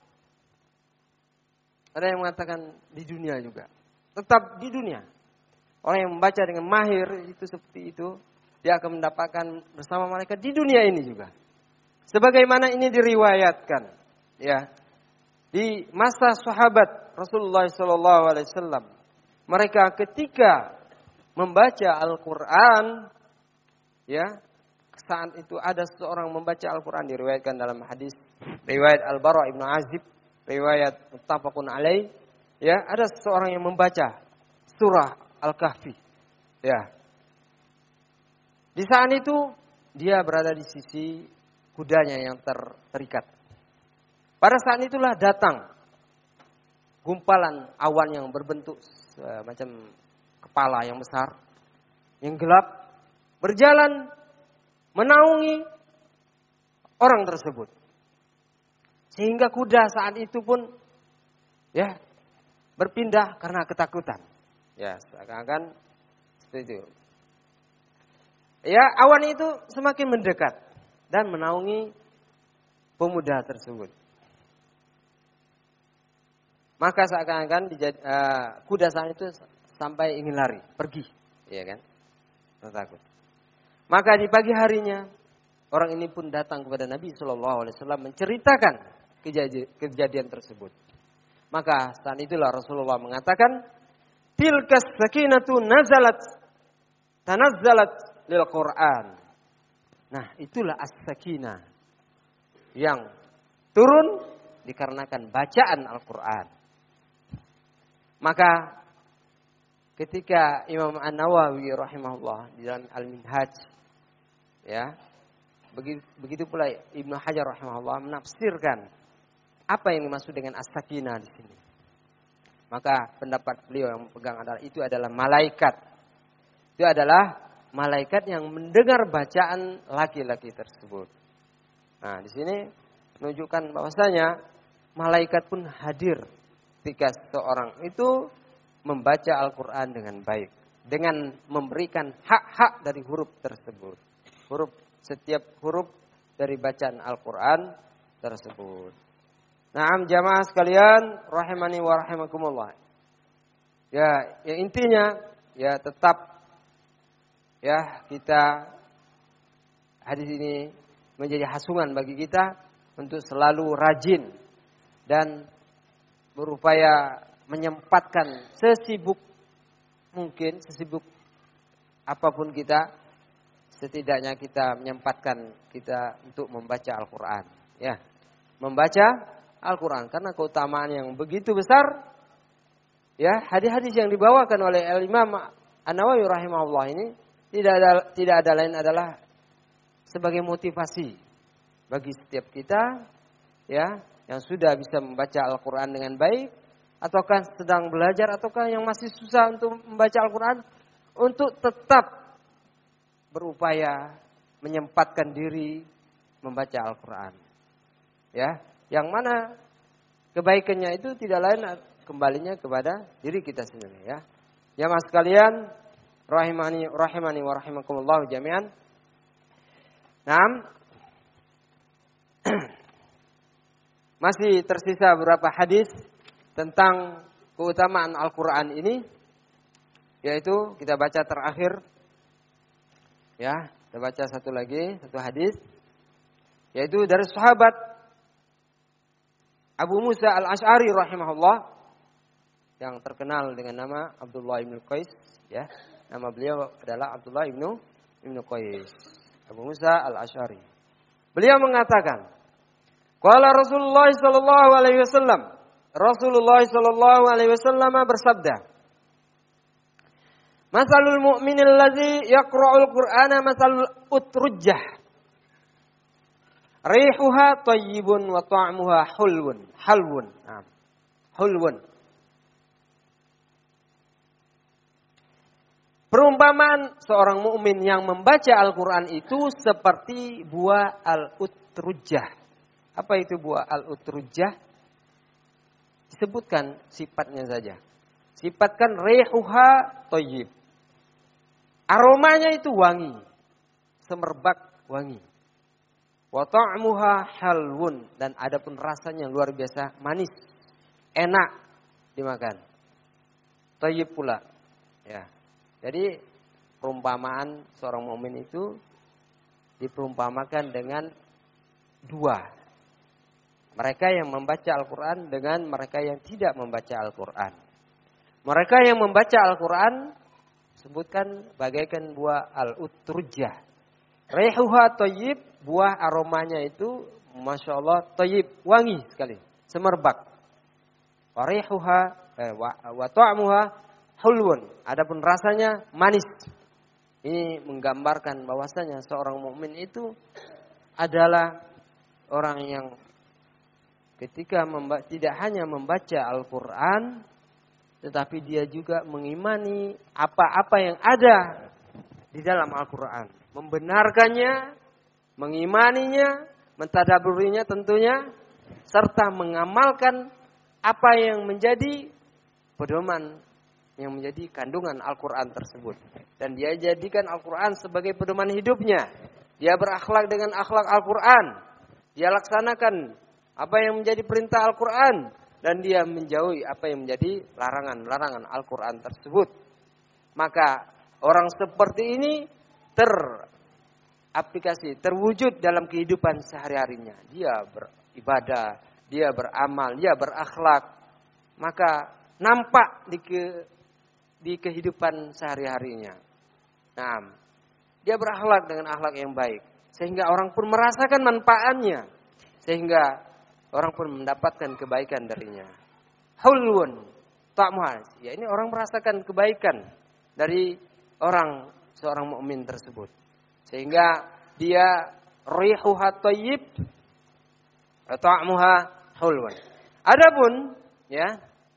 ada yang mengatakan di dunia juga. Tetap di dunia. Orang yang membaca dengan mahir itu seperti itu, dia akan mendapatkan bersama malaikat di dunia ini juga. Sebagaimana ini diriwayatkan, ya, di masa sahabat Rasulullah SAW, mereka ketika membaca Al-Quran, ya, saat itu ada seorang membaca Al-Quran, diriwayatkan dalam hadis riwayat Al-Bara ibn Azib, riwayat muttafaqun alaih, ya, ada seorang yang membaca surah Al-Kahfi, ya. Di saat itu dia berada di sisi kudanya yang terikat. Pada saat itulah datang gumpalan awan yang berbentuk macam kepala yang besar, yang gelap, berjalan menaungi orang tersebut. Sehingga kuda saat itu pun ya berpindah karena ketakutan. Ya, seakan-akan seperti itu. Ya, awan itu semakin mendekat dan menaungi pemuda tersebut. Maka seakan-akan kuda saat itu sampai ingin lari, pergi, ya kan? Takut. Maka di pagi harinya orang ini pun datang kepada Nabi SAW menceritakan kejadian tersebut. Maka saat itulah Rasulullah mengatakan, tilkas sakinatu tanazzalat lil Quran. Nah, itulah as-sakinah yang turun dikarenakan bacaan Al-Quran. Maka ketika Imam An-Nawawi rahimahullah di dalam Al-Minhaj, ya, begitu pula Ibnu Hajar rahimahullah menafsirkan apa yang dimaksud dengan as-sakinah di sini. Maka pendapat beliau yang pegang adalah itu adalah malaikat. Itu adalah malaikat yang mendengar bacaan laki-laki tersebut. Nah, di sini menunjukkan bahwasanya malaikat pun hadir ketika seorang itu membaca Al-Quran dengan baik, dengan memberikan hak-hak dari huruf tersebut. Setiap huruf dari bacaan Al-Quran tersebut. Naam jamaah sekalian, rahimani wa rahimakumullah. Ya, yang intinya ya tetap ya kita hadis ini menjadi hasungan bagi kita untuk selalu rajin dan berupaya menyempatkan sesibuk mungkin, sesibuk apapun kita, setidaknya kita menyempatkan kita untuk membaca Al-Quran. Ya, membaca Al-Quran. Karena keutamaan yang begitu besar, ya, hadis-hadis yang dibawakan oleh Imam An-Nawawi rahimahullah ini tidak ada lain adalah sebagai motivasi bagi setiap kita, ya, yang sudah bisa membaca Al-Quran dengan baik, ataukah sedang belajar, ataukah yang masih susah untuk membaca Al-Quran, untuk tetap berupaya menyempatkan diri membaca Al-Quran. Ya, yang mana kebaikannya itu tidak lain kembalinya kepada diri kita sendiri, ya. Jamaah sekalian, rahimani wa rahimakumullah jami'an. Naam. Masih tersisa beberapa hadis tentang keutamaan Al-Quran ini, yaitu kita baca terakhir, ya, kita baca satu hadis, yaitu dari sahabat Abu Musa Al-Asy'ari rahimahullah, yang terkenal dengan nama Abdullah ibn Qais, ya. Nama beliau adalah Abdullah ibn Qais. Abu Musa Al-Asy'ari. Beliau mengatakan, qala Rasulullah sallallahu alaihi wasallam, Rasulullah sallallahu alaihi wasallam bersabda, masalul mu'minil ladzi yaqra'ul Qur'ana masalul utrujjah. Rihuha thayyibun wa ta'muha halwun. Hulwun. Perumpamaan seorang mukmin yang membaca Al-Qur'an itu seperti buah al-utrujjah. Apa itu buah al-utrujjah? Disebutkan sifatnya saja. Sifatkan rihuha thayyib. Aromanya itu wangi. Semerbak wangi. Wa ta'muha halwun, dan adapun rasanya luar biasa manis, enak dimakan. Thayyib pula. Ya. Jadi perumpamaan seorang mukmin itu diperumpamakan dengan dua. Mereka yang membaca Al-Qur'an dengan mereka yang tidak membaca Al-Qur'an. Mereka yang membaca Al-Qur'an sebutkan bagaikan buah al-utrujjah. Rihuha thayyib, buah aromanya itu Masya Allah thayyib, wangi sekali, semerbak. Wa rihuha wa ta'muha hulwun, adapun rasanya manis. Ini menggambarkan bahwasanya seorang mukmin itu adalah orang yang ketika tidak hanya membaca Al-Qur'an, tetapi dia juga mengimani apa-apa yang ada di dalam Al-Qur'an, membenarkannya, mengimaninya, mentadaburinya tentunya, serta mengamalkan apa yang menjadi pedoman, yang menjadi kandungan Al-Quran tersebut. Dan dia jadikan Al-Quran sebagai pedoman hidupnya. Dia berakhlak dengan akhlak Al-Quran. Dia laksanakan apa yang menjadi perintah Al-Quran. Dan dia menjauhi apa yang menjadi larangan-larangan Al-Quran tersebut. Maka orang seperti ini teraplikasi, terwujud dalam kehidupan sehari-harinya. Dia beribadah, dia beramal, dia berakhlak. Maka nampak di kehidupan sehari-harinya. Nah, dia berakhlak dengan akhlak yang baik. Sehingga orang pun merasakan manfaatnya. Sehingga orang pun mendapatkan kebaikan darinya. Hulwun ta'muha. Ya, ini orang merasakan kebaikan dari seorang mukmin tersebut. Sehingga dia rihuha thayyib ta'muha hulwun. Adapun ya,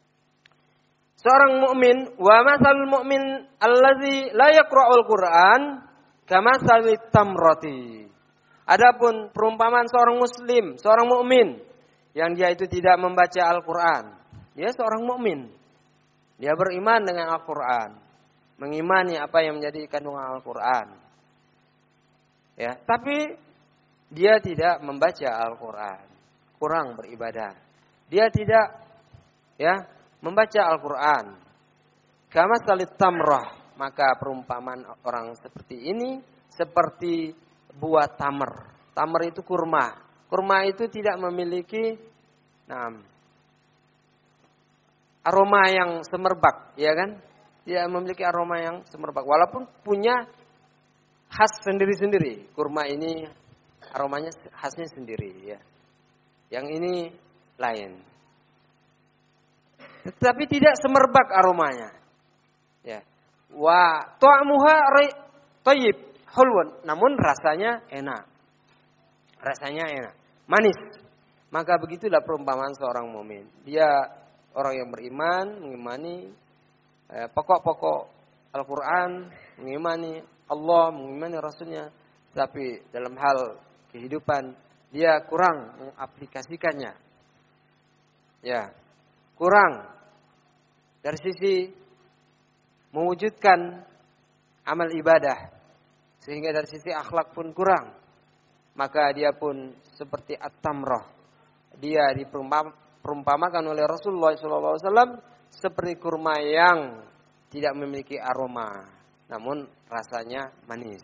seorang mukmin, wa masalul mukmin allazi la yaqra'ul Qur'an kamasalit tamrati. Adapun perumpamaan seorang muslim, seorang mukmin yang dia itu tidak membaca Al-Qur'an. Dia seorang mukmin. Dia beriman dengan Al-Qur'an, mengimani apa yang menjadi kandungan Al-Qur'an. Ya, tapi dia tidak membaca Al-Qur'an, kurang beribadah. Dia tidak membaca Al-Quran. Kama salit tamrah, maka perumpamaan orang seperti ini seperti buah tamar. Tamar itu kurma. Kurma itu tidak memiliki aroma yang semerbak, ya kan? Tidak memiliki aroma yang semerbak, walaupun punya khas sendiri-sendiri. Kurma ini aromanya khasnya sendiri, ya. Yang ini lain. Tetapi tidak semerbak aromanya. Ya. Wa ta'muha thayyib hulwun, namun rasanya enak. Rasanya enak, manis. Maka begitulah perumpamaan seorang mukmin. Dia orang yang beriman, mengimani pokok-pokok Al-Qur'an, mengimani Allah, mengimani Rasulnya, tapi dalam hal kehidupan dia kurang mengaplikasikannya. Ya, kurang dari sisi mewujudkan amal ibadah, sehingga dari sisi akhlak pun kurang. Maka dia pun seperti at-tamrah. Dia diperumpamakan oleh Rasulullah SAW seperti kurma yang tidak memiliki aroma, namun rasanya manis.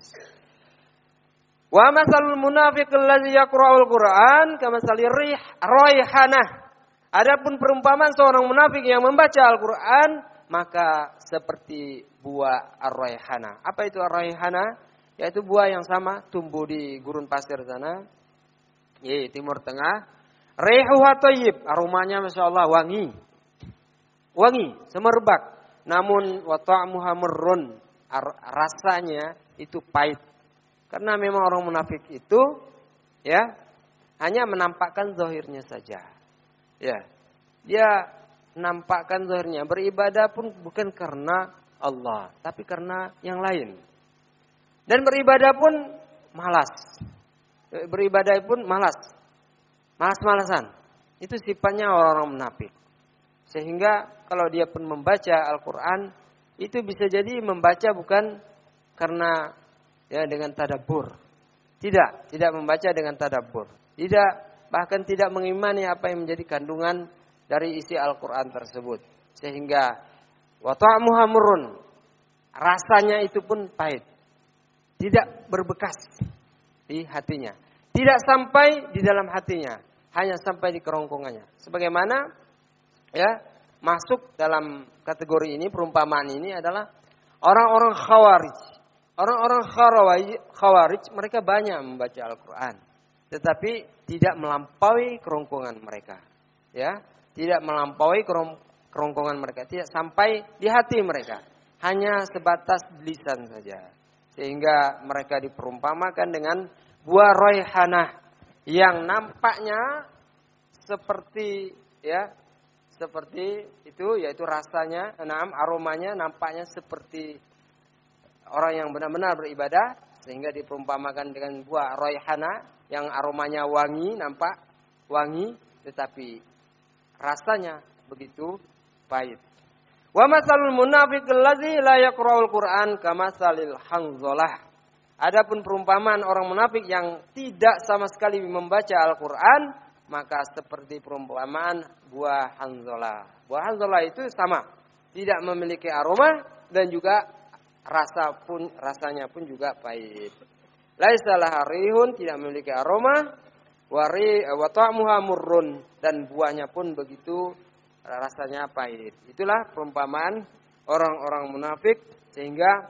Wa masalul munafiq allazi yaqra'ul Qur'an kamasali raihanah. Adapun perumpamaan seorang munafik yang membaca Al-Qur'an maka seperti buah ar-raihanah. Apa itu ar-raihanah? Yaitu buah yang sama tumbuh di gurun pasir sana, Timur Tengah. Rihuha thayyib, aromanya masyaallah wangi. Wangi, semerbak. Namun wa ta'muha murrun, rasanya itu pahit. Karena memang orang munafik itu ya hanya menampakkan zahirnya saja. Ya. Dia menampakkan zahirnya, beribadah pun bukan karena Allah, tapi karena yang lain. Dan beribadah pun malas. Beribadah pun malas. Malas-malasan. Itu sifatnya orang-orang munafik. Sehingga kalau dia pun membaca Al-Qur'an itu bisa jadi membaca bukan karena ya dengan tadabbur. Tidak membaca dengan tadabbur. Tidak, bahkan tidak mengimani apa yang menjadi kandungan dari isi Al-Qur'an tersebut. Sehingga wa ta'muha murrun, rasanya itu pun pahit. Tidak berbekas di hatinya. Tidak sampai di dalam hatinya, hanya sampai di kerongkongannya. Sebagaimana ya masuk dalam kategori ini, perumpamaan ini adalah orang-orang Khawarij. Orang-orang Khawarij mereka banyak membaca Al-Qur'an, tetapi tidak melampaui kerongkongan mereka. Ya, tidak melampaui kerongkongan mereka, tidak sampai di hati mereka. Hanya sebatas lisan saja. Sehingga mereka diperumpamakan dengan buah raihanah yang nampaknya seperti itu, yaitu rasanya, aromanya nampaknya seperti orang yang benar-benar beribadah, sehingga diperumpamakan dengan buah raihanah yang aromanya wangi, nampak wangi, tetapi rasanya begitu pahit. Wa masalul munafiq allazi la yaqra'ul Qur'an kamasalil hanzalah. Adapun perumpamaan orang munafik yang tidak sama sekali membaca Al-Qur'an, maka seperti perumpamaan buah hanzalah. Buah hanzalah itu sama, tidak memiliki aroma dan juga rasanya pun juga pahit. Laisa laha rihun, tidak memiliki aroma, wa ta'muha murrun, dan buahnya pun begitu rasanya pahit. Itulah perumpamaan orang-orang munafik, sehingga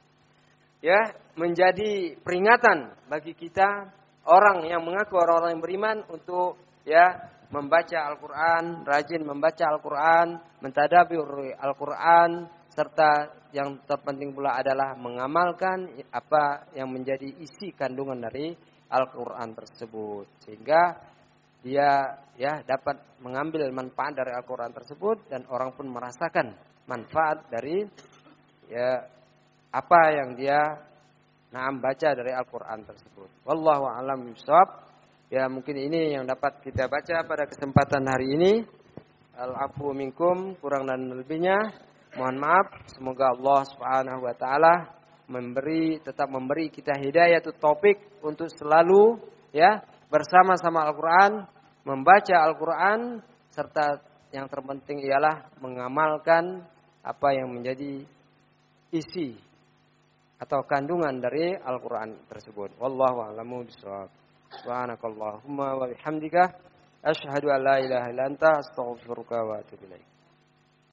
ya menjadi peringatan bagi kita orang yang mengaku orang-orang yang beriman untuk ya membaca Al-Qur'an, rajin membaca Al-Qur'an, mentadabbur Al-Qur'an, serta yang terpenting pula adalah mengamalkan apa yang menjadi isi kandungan dari Al-Qur'an tersebut, sehingga dia ya dapat mengambil manfaat dari Al-Qur'an tersebut, dan orang pun merasakan manfaat dari ya apa yang dia baca dari Al-Qur'an tersebut. Wallahu a'lam bishawab. Ya, mungkin ini yang dapat kita baca pada kesempatan hari ini. Al-afu minkum, kurang dan lebihnya mohon maaf. Semoga Allah Subhanahu wa taala tetap memberi kita hidayah taufik untuk selalu ya bersama-sama Al-Qur'an, membaca Al-Qur'an, serta yang terpenting ialah mengamalkan apa yang menjadi isi atau kandungan dari Al-Qur'an tersebut. Wallahu a'lamu bishawab. Subhanakallahumma wa bihamdika asyhadu an la ilaha illa anta astaghfiruka wa atubu ilaik.